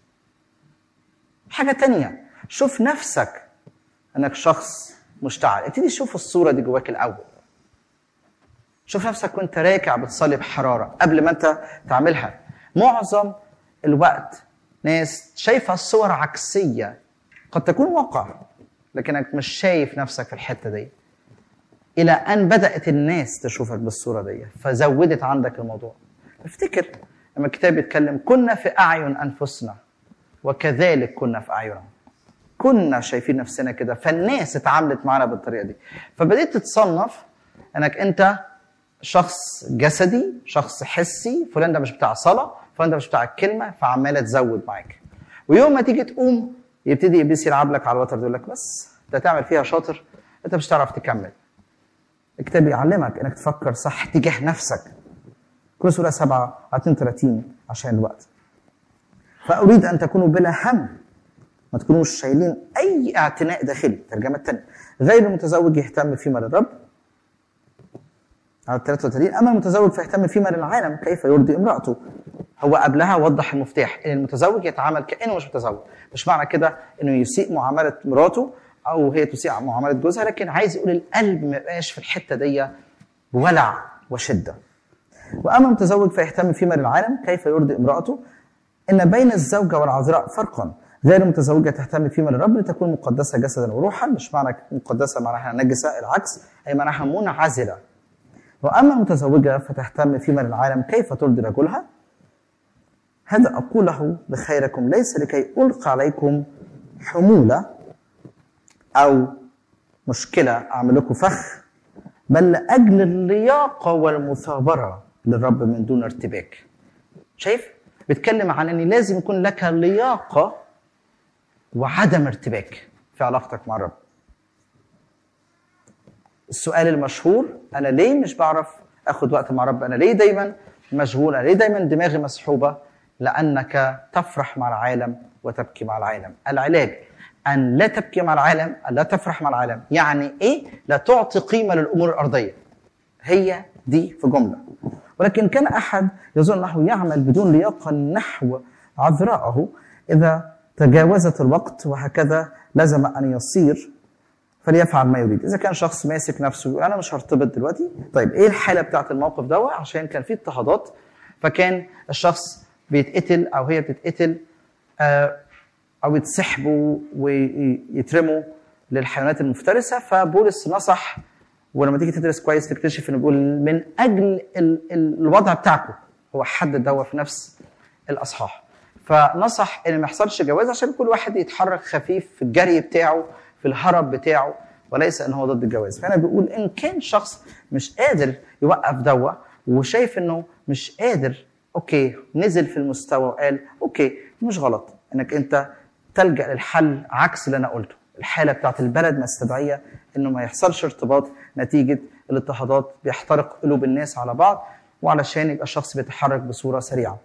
حاجه تانية، شوف نفسك انك شخص مشتعل. ابتدي شوف الصوره دي جواك الاول. شوف نفسك وانت راكع بتصلي بحراره قبل ما انت تعملها. معظم الوقت ناس شايفه الصور عكسيه، قد تكون واقع لكنك مش شايف نفسك في الحته دي. الى ان بدات الناس تشوفك بالصوره دي فزودت عندك الموضوع. افتكر لما الكتاب بيتكلم كنا في اعين انفسنا وكذلك كنا في اعينهم. كنا شايفين نفسنا كده فالناس اتعاملت معنا بالطريقه دي، فبدأت تتصنف انك انت شخص جسدي، شخص حسي، فلان ده مش بتاع صلاه، فلان ده مش بتاع الكلمه، فعماله تزود معاك. ويوم ما تيجي تقوم يبتدي ابليس يلعب لك على الوتر، يقول لك بس انت تعمل فيها شاطر، انت مش هتعرف تكمل. الكتاب بيعلمك انك تفكر صح تجاه نفسك. كل سوره سبعة اثنين وثلاثين عشان الوقت. فاريد ان تكونوا بلا هم، ما تكونوش شايلين اي اعتناء داخلي. الترجمه الثانيه غير المتزوج يهتم فيما للرب على ثلاثة وثلاثين، اما المتزوج فيهتم فيما للعالم كيف يرضي امراته. هو قبلها وضح المفتاح ان المتزوج يتعامل كانه مش متزوج. مش معنى كده انه يسيء معامله مراته او هي تسيء معامله جوزها، لكن عايز يقول القلب ما يبقاش في الحته دي بولع وشده. واما المتزوج فيهتم فيما للعالم كيف يرضي امراته، ان بين الزوجه والعذراء فرقا. غير المتزوجه تهتم فيما للرب لتكون مقدسه جسدا وروحا. مش معنى مقدسه معناها نجسه، العكس، اي معناها منعزله. واما المتزوجه فتهتم فيما للعالم كيف ترضي رجلها. هذا اقوله بخيركم ليس لكي القى عليكم حموله او مشكله اعمل لكم فخ، بل لاجل اللياقه والمثابره للرب من دون ارتباك. شايف؟ بيتكلم عن ان لازم يكون لك لياقه وعدم ارتباك في علاقتك مع الرب. السؤال المشهور، انا ليه مش بعرف اخد وقت مع الرب؟ انا ليه دايما مشغول؟ انا ليه دايما دماغي مسحوبه؟ لانك تفرح مع العالم وتبكي مع العالم. العلاج ان لا تبكي مع العالم، ان لا تفرح مع العالم. يعني ايه؟ لا تعطي قيمه للامور الارضيه. هي دي في جمله. ولكن كان احد يظن انه يعمل بدون لياقه نحو عذراءه اذا تجاوزت الوقت، وهكذا لازم ان يصير فليفعل ما يريد. اذا كان شخص ماسك نفسه انا مش هرتبط دلوقتي، طيب ايه الحاله بتاعت الموقف ده؟ عشان كان في اضطهادات، فكان الشخص بيتقتل او هي بتتقتل او يتسحبوا ويترموا للحيوانات المفترسه. فبولس نصح، ولما تيجي تدرس كويس تكتشف انه بيقول من اجل الوضع بتاعكم، هو حدد ده في نفس الاصحاح. فنصح ان ما يحصلش جواز عشان كل واحد يتحرك خفيف في الجري بتاعه، في الهرب بتاعه، وليس ان هو ضد الجواز. فانا بيقول ان كان شخص مش قادر يوقف دوا وشايف انه مش قادر، اوكي، نزل في المستوى وقال اوكي مش غلط انك انت تلجأ للحل عكس اللي انا قلته. الحاله بتاعت البلد مستدعيه انه ما يحصلش ارتباط نتيجه الاضطهادات، بيحترق قلوب الناس على بعض، وعلشان يبقى الشخص بيتحرك بصوره سريعه.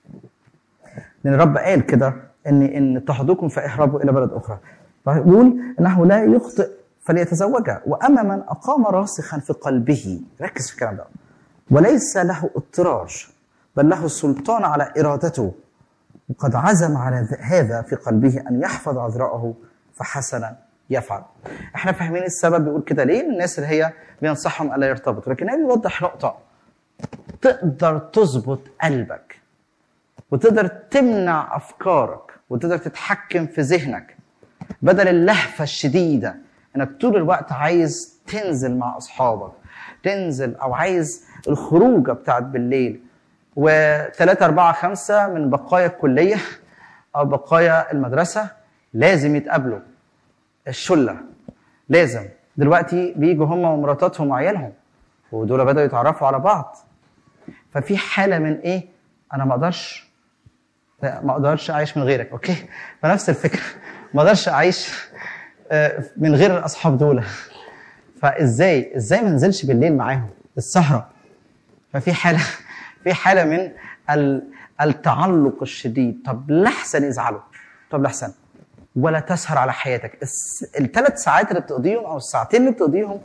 لان الرب قال كده ان ان اضطهدوكم فاهربوا الى بلد اخرى. فيقول انه لا يخطئ فليتزوجها، واما من اقام راسخا في قلبه، ركز في الكلام ده، وليس له اضطرار بل له السلطان على ارادته، وقد عزم على هذا في قلبه ان يحفظ عذراءه فحسنا يفعل. احنا فاهمين السبب بيقول كده ليه؟ الناس اللي هي بينصحهم الا يرتبطوا، لكن هي بيوضح نقطه. تقدر تظبط قلبك وتقدر تمنع افكارك وتقدر تتحكم في ذهنك، بدل اللهفه الشديده انك طول الوقت عايز تنزل مع اصحابك، تنزل او عايز الخروجه بتاعت بالليل، وثلاثة أربعة خمسة من بقايا الكليه او بقايا المدرسه لازم يتقابلوا، الشله لازم دلوقتي بيجوا هم ومراتاتهم وعيالهم، ودول بدأوا يتعرفوا على بعض. ففي حاله من ايه؟ انا ما اقدرش ما اقدرش اعيش من غيرك، اوكي؟ فنفس الفكره، ما اقدرش اعيش من غير الاصحاب دول. فازاي ازاي ما انزلش بالليل معاهم السهره؟ ففي حاله في حاله من التعلق الشديد. طب لحسن يزعلوا، طب لحسن ولا تسهر على حياتك. الثلاث ساعات اللي بتقضيهم او الساعتين اللي بتقضيهم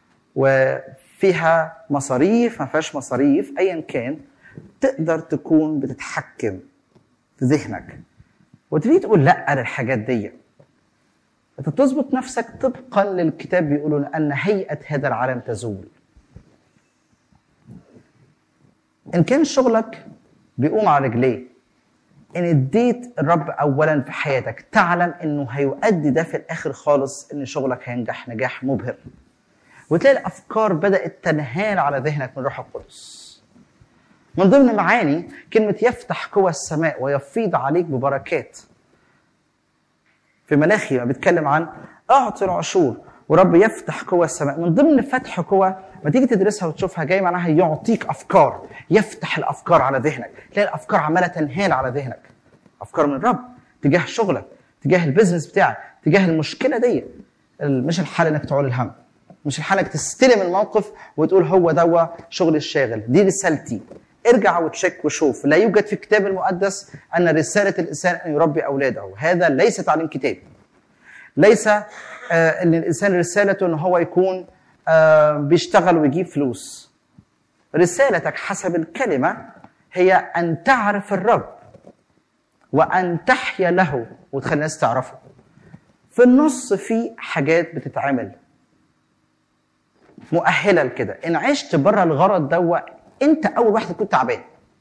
وفيها مصاريف ما فيهاش مصاريف ايا كان، تقدر تكون بتتحكم في ذهنك وتبتدي تقول لا للحاجات دي. انت تظبط نفسك طبقا للكتاب بيقولوا ان هيئه هذا العالم تزول. ان كان شغلك بيقوم على رجليه، ان اديت الرب اولا في حياتك، تعلم انه هيؤدي ده في الاخر خالص ان شغلك هينجح نجاح مبهر. وتلاقي الافكار بدات تنهال على ذهنك من الروح القدس. من ضمن معاني كلمه يفتح قوى السماء ويفيض عليك ببركات. في ملاخي ما بيتكلم عن اعطي العشور ورب يفتح قوى السماء. من ضمن فتح قوى ما تيجي تدرسها وتشوفها جاي معناها يعطيك افكار، يفتح الافكار على ذهنك. تلاقي الافكار عماله تنهال على ذهنك، افكار من الرب تجاه شغلك، تجاه البيزنس بتاعك، تجاه المشكله دي. مش الحل انك تعول الهم، مش الحل انك تستلم الموقف وتقول هو دوا شغل الشاغل، دي رسالتي. ارجع وتشك وشوف. لا يوجد في الكتاب المقدس ان رساله الانسان ان يربي اولاده. هذا ليس تعليم كتاب. ليس آه ان الانسان رسالته ان هو يكون آه بيشتغل ويجيب فلوس. رسالتك حسب الكلمه هي ان تعرف الرب وان تحيا له وتخلي الناس تعرفه. في النص في حاجات بتتعمل مؤهله لكده. ان عشت بره الغرض دوا انت اول واحد تكون تعبان.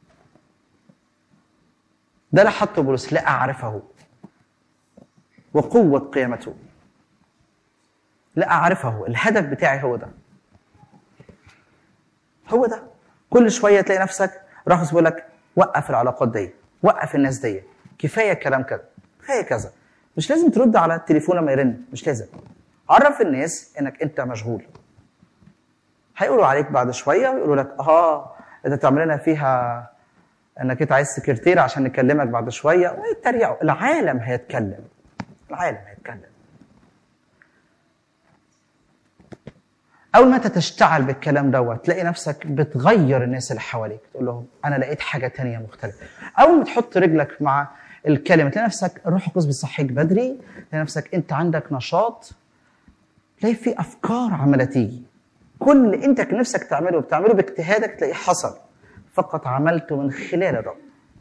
ده اللي حطه بولس، لا اعرفه وقوه قيامته. لا اعرفه، الهدف بتاعي هو ده. هو ده. كل شويه تلاقي نفسك راح بيقول لك وقف العلاقات دي، وقف الناس دي، كفايه كلام كذا، كفايه كذا. مش لازم ترد على التليفون لما يرن، مش لازم. عرف الناس انك انت مشغول. هيقولوا عليك بعد شويه ويقولوا لك اه انت تعمل لنا فيها انك انت عايز سكرتير عشان نكلمك بعد شويه، ويتريقوا. العالم هيتكلم، العالم هيتكلم. اول ما انت تشتعل بالكلام دوت تلاقي نفسك بتغير الناس اللي حواليك، تقول لهم انا لقيت حاجه تانية مختلفه. اول ما تحط رجلك مع الكلمه تلاقي نفسك الروح القدس بيصحيك بدري، تلاقي نفسك انت عندك نشاط، تلاقي في افكار عماله تيجي. كل اللي انت كان نفسك تعمله بتعمله باجتهادك تلاقيه حصل، فقط عملته من خلال الرب.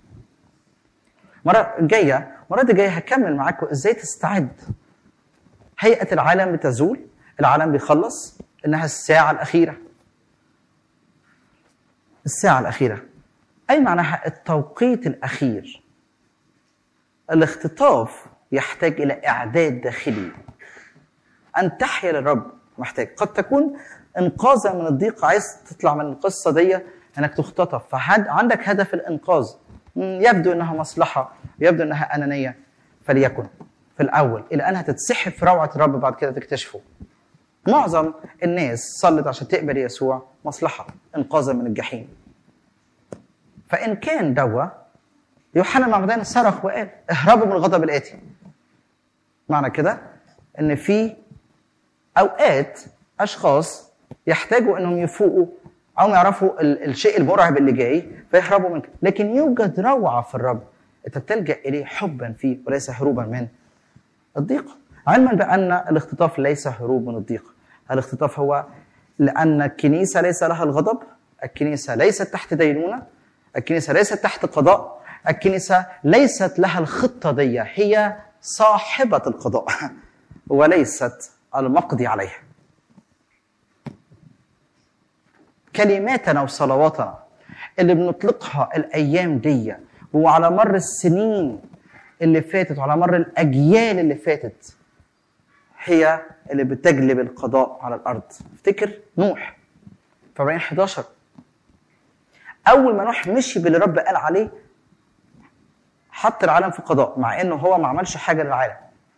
مرة جاية مرة جاية هكمل معاكم ازاي تستعد. هيئة العالم بتزول، العالم بيخلص، انها الساعة الأخيرة. الساعة الأخيرة أي معناها التوقيت الأخير. الاختطاف يحتاج إلى إعداد داخلي. أن تحيا للرب محتاج. قد تكون انقاذا من الضيق، عايز تطلع من القصه دي انك تختطف، فعندك هدف الانقاذ، يبدو انها مصلحه، يبدو انها انانيه، فليكن في الاول الى انها تتسحب في روعه الرب بعد كده تكتشفه. معظم الناس صلت عشان تقبل يسوع مصلحه، انقاذا من الجحيم. فان كان دوا يوحنا المعمدان صرخ وقال اهربوا من الغضب الاتي. معنى كده ان في اوقات اشخاص يحتاجوا انهم يفوقوا او يعرفوا الشيء المرعب اللي جاي فيهربوا منه، لكن يوجد روعه في الرب انت بتلجا اليه حبا فيه وليس هروبا من الضيق. علما بان الاختطاف ليس هروب من الضيق، الاختطاف هو لان الكنيسه ليس لها الغضب، الكنيسه ليست تحت دينونه، الكنيسه ليست تحت قضاء، الكنيسه ليست لها الخطه دي، هي صاحبه القضاء وليست المقضي عليها. كلماتنا وصلواتنا اللي بنطلقها الايام دي وعلى مر السنين اللي فاتت وعلى مر الاجيال اللي فاتت هي اللي بتجلب القضاء على الارض. افتكر نوح في عبرانيين إحدى عشر، اول ما نوح مشي باللي رب قال عليه حط العالم في قضاء، مع انه هو ما عملش حاجه للعالم.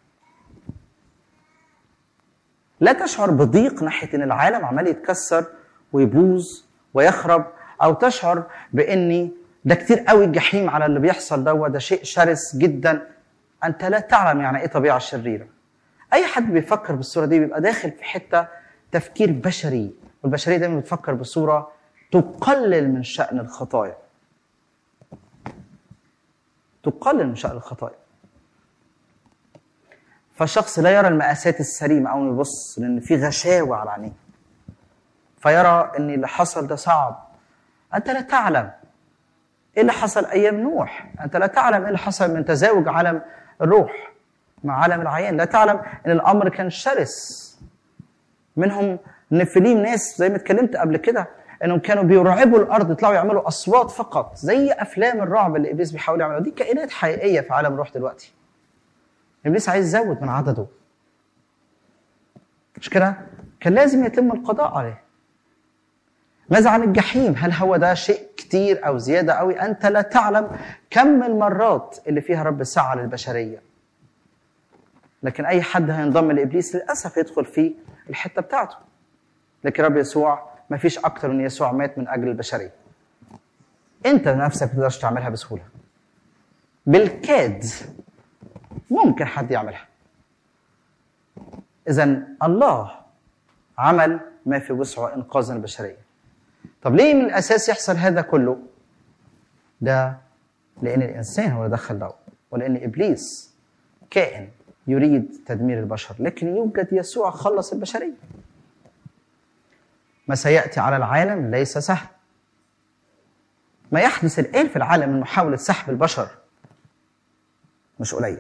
لا تشعر بضيق ناحيه ان العالم عمال يتكسر ويبوظ ويخرب، او تشعر باني ده كتير قوي الجحيم على اللي بيحصل ده، ده شيء شرس جدا. انت لا تعلم يعني ايه طبيعه شريره. اي حد بيفكر بالصوره دي بيبقى داخل في حته تفكير بشري، والبشريه دايما بتفكر بصوره تقلل من شأن الخطايا. تقلل من شأن الخطايا. فالشخص لا يرى المآسات السليمه او يبص لان في غشاوه على عينيه، فيرى ان اللي حصل ده صعب. انت لا تعلم ايه اللي حصل ايام نوح، انت لا تعلم ايه اللي حصل من تزاوج عالم الروح مع عالم العيان، لا تعلم ان الامر كان شرس. منهم نفليم، ناس زي ما اتكلمت قبل كده انهم كانوا بيرعبوا الارض، يطلعوا يعملوا اصوات فقط زي افلام الرعب اللي ابليس بيحاول يعملها. دي كائنات حقيقيه في عالم الروح دلوقتي. ابليس عايز يزود من عدده. مش كده؟ كان لازم يتم القضاء عليه. ماذا عن الجحيم؟ هل هو ده شيء كتير أو زيادة أوي؟ أنت لا تعلم كم المرات اللي فيها رب سعى للبشرية. لكن أي حد هينضم لإبليس للأسف يدخل في الحتة بتاعته. لكن رب يسوع ما فيش أكتر من يسوع مات من أجل البشرية. أنت نفسك ما تقدرش تعملها بسهولة. بالكاد ممكن حد يعملها. إذن الله عمل ما في وسعه إنقاذ البشرية. طب ليه من الأساس يحصل هذا كله؟ ده لأن الإنسان هو اللي دخل له، ولأن إبليس كائن يريد تدمير البشر، لكن يوجد يسوع خلص البشرية. ما سيأتي على العالم ليس سهل. ما يحدث الآن في العالم من محاولة سحب البشر مش قليل.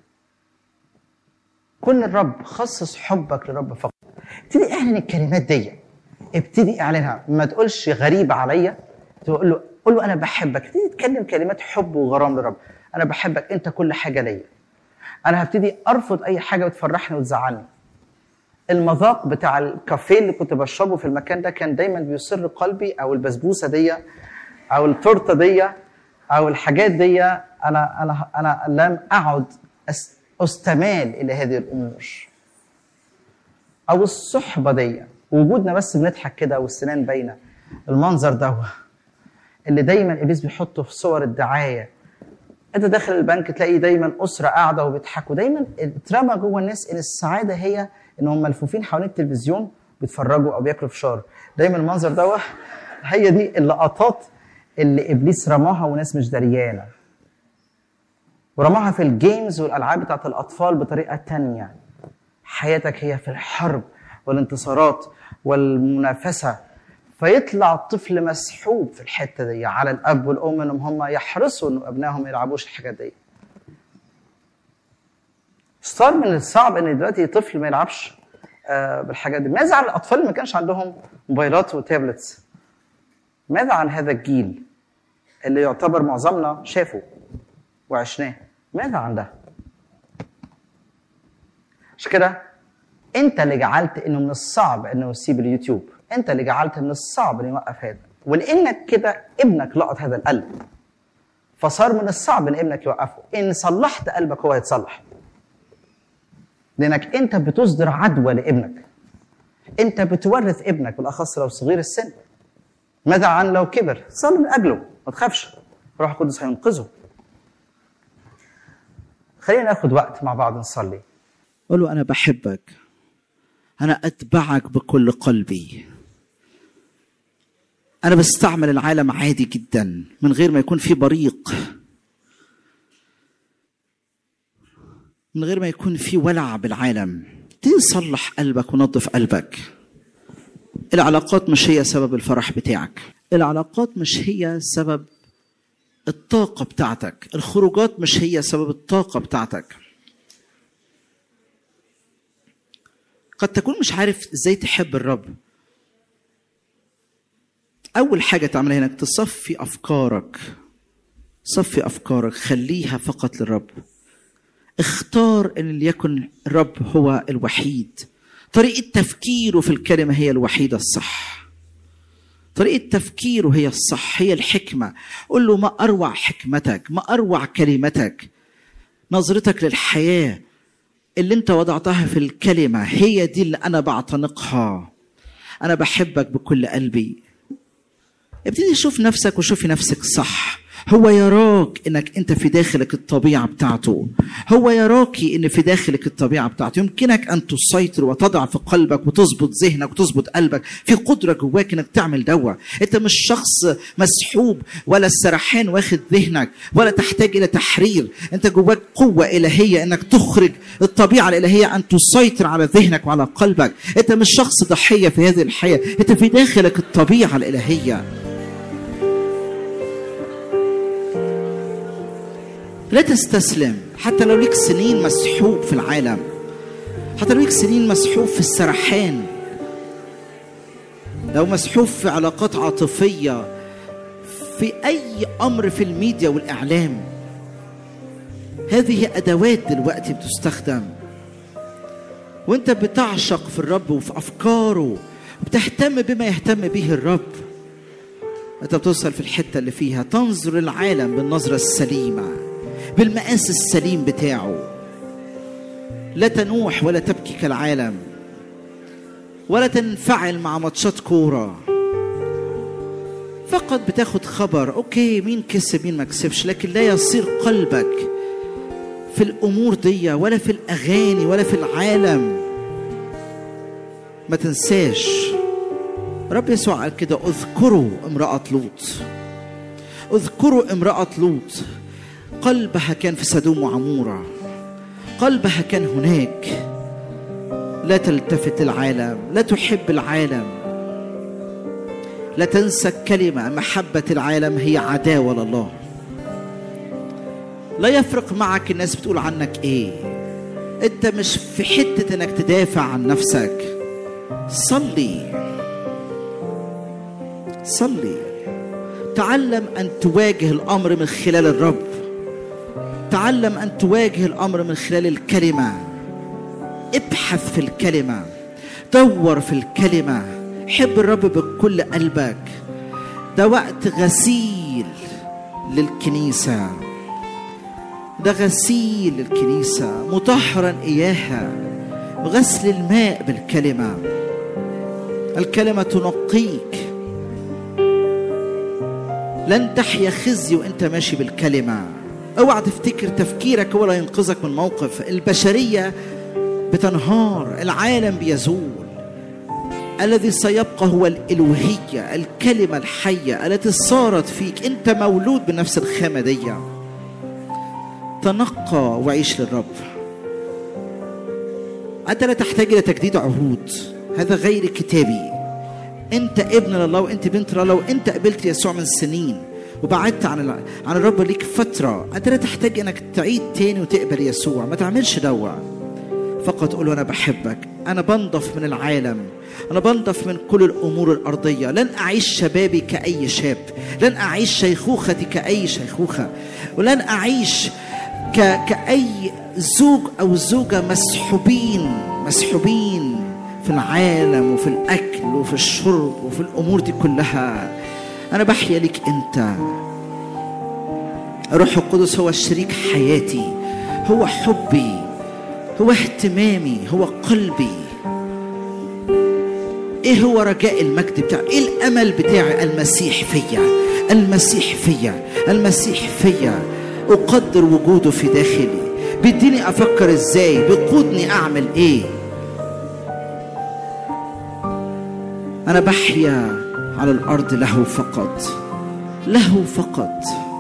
كن الرب، خصص حبك للرب فقط. ابتدي اعلن الكلمات دي، ابتدي اعلنها، ما تقولش غريبة عليا، تقول له قول له انا بحبك. ابتدي تتكلم كلمات حب وغرام للرب. انا بحبك، انت كل حاجة ليا. انا هبتدي ارفض اي حاجة بتفرحني وتزعلني. المذاق بتاع الكافيه اللي كنت بشربه في المكان ده كان دايما بيسر قلبي، او البسبوسة دي او التورته دي او الحاجات دي. انا انا انا لم اعد استمال الى هذه الامور. او الصحبه دي، وجودنا بس بنضحك كده والسنان باينه. المنظر ده اللي دايما ابليس بيحطه في صور الدعايه. انت داخل البنك تلاقي دايما اسره قاعده وبيضحكوا. دايما اترمى جوه الناس ان السعاده هي انهم ملفوفين حوالين التلفزيون بيتفرجوا او بياكلوا فشار. دايما المنظر ده هي دي اللقطات اللي ابليس رماها وناس مش دريانه. ورماها في الجيمز والالعاب بتاعت الاطفال بطريقه تانية. حياتك هي في الحرب والانتصارات والمنافسه. فيطلع الطفل مسحوب في الحته دي. على الاب والام انهم هم يحرصوا ان ابنائهم ما يلعبوش الحاجات دي. صار من الصعب ان دلوقتي طفل ما يلعبش آه بالحاجات دي. ماذا عن الاطفال اللي ما كانش عندهم موبايلات وتابلتس؟ ماذا عن هذا الجيل اللي يعتبر معظمنا شافه وعشناه؟ ماذا عن ده؟ عشان كده انت اللي جعلت انه من الصعب انه يسيب اليوتيوب. انت اللي جعلت من الصعب انه يوقف هذا. ولانك كده ابنك لقط هذا القلب، فصار من الصعب ان ابنك يوقفه. ان صلحت قلبك هو يتصلح، لانك انت بتصدر عدوى لابنك. انت بتورث ابنك، بالاخص لو صغير السن. ماذا عن لو كبر؟ صلي من اجله، ما تخافش، روح القدس هينقذه. خلينا ناخد وقت مع بعض نصلي. قول له انا بحبك، انا اتبعك بكل قلبي. انا بستعمل العالم عادي جدا من غير ما يكون في بريق، من غير ما يكون في ولع بالعالم. ابتدي صلح قلبك ونظف قلبك. العلاقات مش هي سبب الفرح بتاعك. العلاقات مش هي سبب الطاقة بتاعتك. الخروجات مش هي سبب الطاقة بتاعتك. قد تكون مش عارف ازاي تحب الرب. اول حاجة تعملها انك تصفي افكارك. صفي افكارك، خليها فقط للرب. اختار ان ليكن الرب هو الوحيد. طريقة تفكيره في الكلمة هي الوحيدة الصح. طريقة تفكيره هي الصح، هي الحكمة. قل له ما أروع حكمتك، ما أروع كلمتك. نظرتك للحياة اللي انت وضعتها في الكلمة هي دي اللي أنا بعتنقها. أنا بحبك بكل قلبي. ابتدي شوف نفسك وشوفي نفسك صح. هو يراك انك انت في داخلك الطبيعة بتاعته. هو يراكي ان في داخلك الطبيعة بتاعته. يمكنك ان تسيطر وتضع في قلبك وتظبط ذهنك وتظبط قلبك. في قدرة جواك انك تعمل دوا. انت مش شخص مسحوب ولا السرحان واخد ذهنك ولا تحتاج الى تحرير. انت جواك قوة الهية انك تخرج الطبيعة الالهية، ان تسيطر على ذهنك وعلى قلبك. انت مش شخص ضحية في هذه الحياة. انت في داخلك الطبيعة الالهية. لا تستسلم حتى لو ليك سنين مسحوب في العالم، حتى لو ليك سنين مسحوب في السرحان، لو مسحوب في علاقات عاطفية، في أي أمر في الميديا والإعلام. هذه أدوات دلوقتي بتستخدم. وانت بتعشق في الرب وفي افكاره وبتهتم بما يهتم به الرب، انت بتوصل في الحته اللي فيها تنظر العالم بالنظره السليمه، بالمقاس السليم بتاعه. لا تنوح ولا تبكي كالعالم، ولا تنفعل مع ماتشات كوره. فقط بتاخد خبر اوكي مين كسب مين ما كسبش، لكن لا يصير قلبك في الامور دي ولا في الاغاني ولا في العالم. ما تنساش رب يسوع قال كده: اذكروا امرأة لوط، اذكروا امرأة لوط. قلبها كان في سدوم وعمورة، قلبها كان هناك. لا تلتفت للعالم، لا تحب العالم، لا تنسى الكلمة: محبة العالم هي عداوة لله. لا يفرق معك الناس بتقول عنك ايه، انت مش في حتة انك تدافع عن نفسك. صلي صلي، تعلم ان تواجه الامر من خلال الرب، تعلم ان تواجه الامر من خلال الكلمة. ابحث في الكلمة، دور في الكلمة، حب الرب بكل قلبك. ده وقت غسيل للكنيسة، ده غسيل للكنيسة، مطهرا إياها، غسل الماء بالكلمة. الكلمة تنقيك، لن تحيا خزي وانت ماشي بالكلمة. اوعى تفتكر تفكيرك ولا ينقذك من موقف. البشرية بتنهار، العالم بيزول، الذي سيبقى هو الإلوهية، الكلمة الحية التي صارت فيك. انت مولود بنفس الخامة دي. تنقى وعيش للرب. انت لا تحتاج الى تجديد عهود، هذا غير كتابي. انت ابن لله وانت بنت لله، وانت قبلت يسوع من سنين وبعدت عن عن الرب ليك فترة. انت لا تحتاج انك تعيد تاني وتقبل يسوع. ما تعملش دوا، فقط قول: انا بحبك، انا بنضف من العالم، انا بنضف من كل الامور الارضيه. لن اعيش شبابي كاي شاب، لن اعيش شيخوختي كاي شيخوخه، ولن اعيش ك... كاي زوج او زوجه مسحوبين مسحوبين في العالم وفي الاكل وفي الشرب وفي الامور دي كلها. انا بحيا لك انت. الروح القدس هو شريك حياتي، هو حبي، هو اهتمامي، هو قلبي. ايه هو رجاء المجد بتاعي؟ ايه الامل بتاعي؟ المسيح فيا، المسيح فيا، المسيح فيا. اقدر وجوده في داخلي، بيديني افكر ازاي، بيقودني اعمل ايه. انا بحيا على الارض له فقط، له فقط.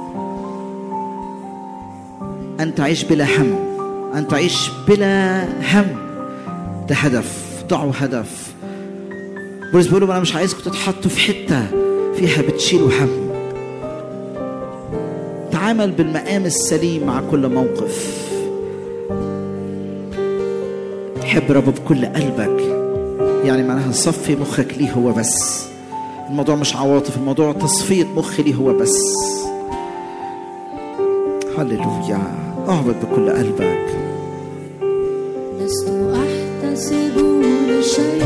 ان تعيش بلا هم، ان تعيش بلا هم، ده هدف. ضعوا هدف. بولس بيقولوا: انا مش عايزكم تتحطوا في حته فيها بتشيلوا هم. تعامل بالمقام السليم مع كل موقف. حب رب بكل قلبك، يعني معناها صفي مخك ليه هو بس. الموضوع مش عواطف، الموضوع تصفية مخ ليه هو بس. هللويا. اعبد بكل قلبك. لست أحتسب لشيء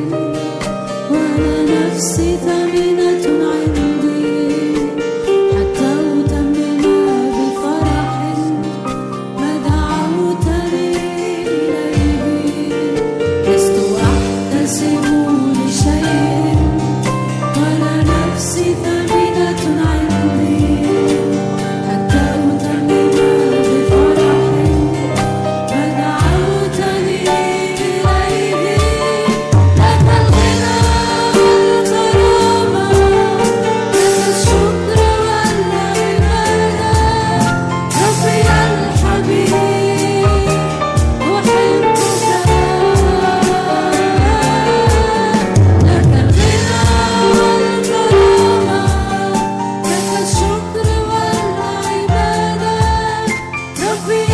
ولا نفسي ثمينة عندي، حتى أتمم بفرح ما دعوتني إليه. لست أحتسب لشيء ولا نفسي ثمينة عندي، حتى أتمم بفرح ما دعوتني إليه. لك الغنى والكرامة، لك الشكر والعبادة، ربي الحبيب أحبك. لك الغنى والكرامة، لك الشكر والعبادة، ربي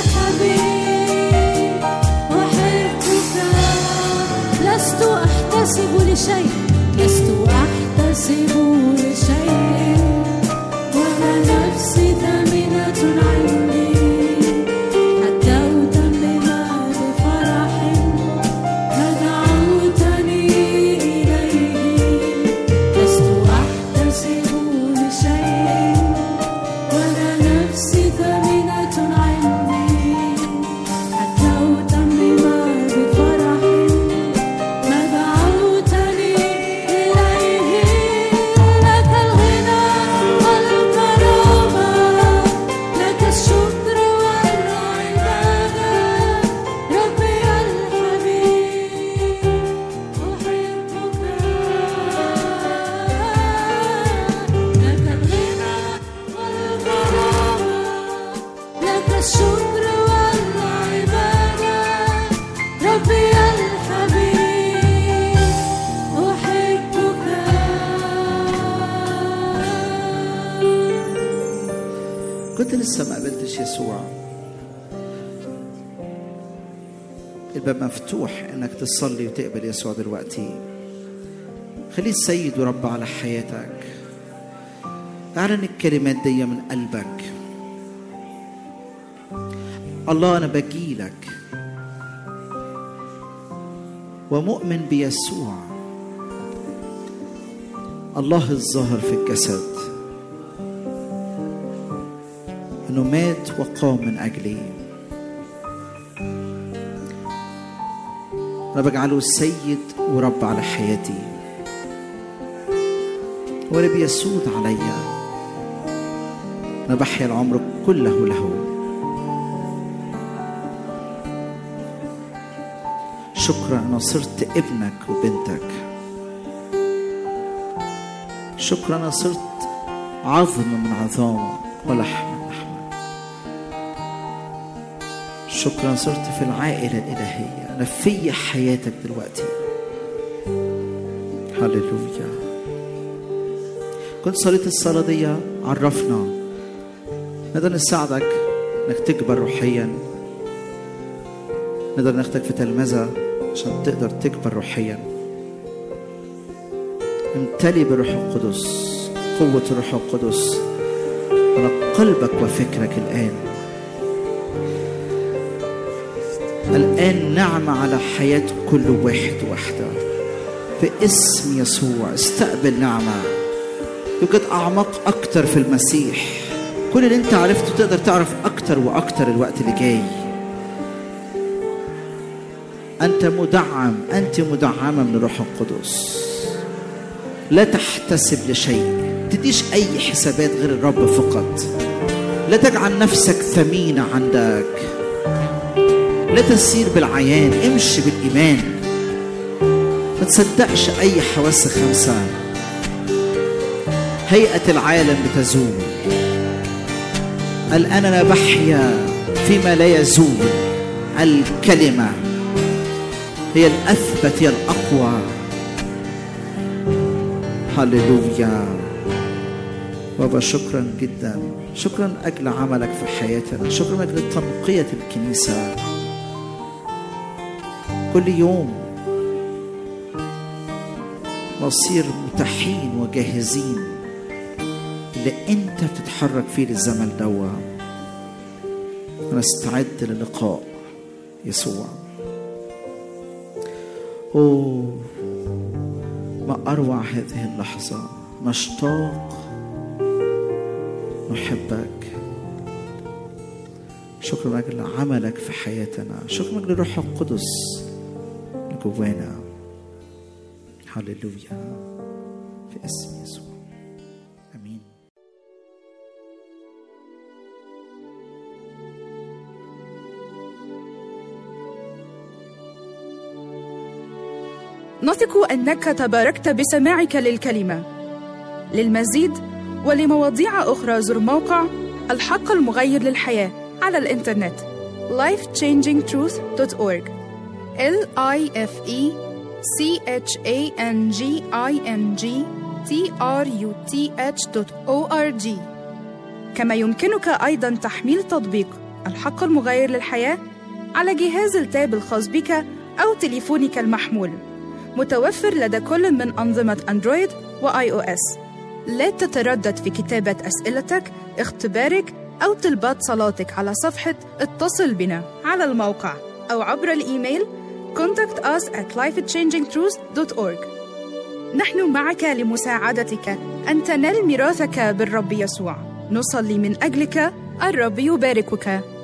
الحبيب أحبك. لست أحتسب لشيء، لست أحتسب لشيء ولا نفسي ثمينة عندي، حتى أتمم بفرح كنت لسه ما قابلتش يسوع، الباب مفتوح انك تصلي وتقبل يسوع دلوقتي. خليه السيد ورب على حياتك. اعلن الكلمات دي من قلبك. الله انا بجيلك ومؤمن بيسوع الله الظاهر في الجسد، انه مات وقام من اجلي. انا بجعله السيد ورب على حياتي، هو اللي بيسود عليا. انا بحيا العمر كله له. شكرا انا صرت ابنك وبنتك. شكرا انا صرت عظم من عظامه ولحم من لحمه. شكرا صرت في العائله الالهيه. انا في حياتك دلوقتي. هللويا. كنت صليت الصلاه دي عرفنا نقدر نساعدك انك تكبر روحيا، نقدر ناخدك في تلمذة عشان تقدر تكبر روحيا. امتلي بالروح القدس، قوة الروح القدس على قلبك وفكرك الآن. الآن نعمة على حياة كل واحد واحدة باسم يسوع. استقبل نعمة. يوجد أعماق أكتر في المسيح. كل اللي انت عرفته تقدر تعرف أكتر وأكتر الوقت اللي جاي. أنت مدعم، أنت مدعمة من الروح القدس. لا تحتسب لشيء، تديش أي حسابات غير الرب فقط. لا تجعل نفسك ثمينة عندك. لا تسير بالعيان، امشي بالإيمان. ما تصدقش أي حواس خمسة. هيئة العالم بتزول. الآن أنا بحيا فيما لا يزول. الكلمة هي الأثبت، هي الأقوى. هللويا. بابا شكرا جدا، شكرا أجل عملك في حياتنا، شكرا أجل تنقية الكنيسة. كل يوم نصير متاحين وجاهزين اللي أنت بتتحرك فيه للزمن دوا. ونستعد للقاء يسوع. أوه ما أروع هذه اللحظة. نشتاق، نحبك. شكرا أجل عملك في حياتنا. شكرا أجل الروح القدس جوانا. هللويا في اسم يسوع. آمين. نثق أنك تباركت بسماعك للكلمة. للمزيد ولمواضيع أخرى زر موقع الحق المغير للحياة على الإنترنت life changing truth dot org. L I F E C H A N G I N G T R U T H dot org. كما يمكنك أيضا تحميل تطبيق الحق المغير للحياة على جهاز التاب الخاص بك أو تليفونك المحمول، متوفر لدى كل من أنظمة أندرويد وآي أو إس. لا تتردد في كتابة أسئلتك، اختبارك أو طلبات صلاتك على صفحة اتصل بنا على الموقع أو عبر الإيميل contact us at life changing truth dot org. نحن معك لمساعدتك أن تنال ميراثك بالرب يسوع. نصلي من أجلك. الرب يباركك.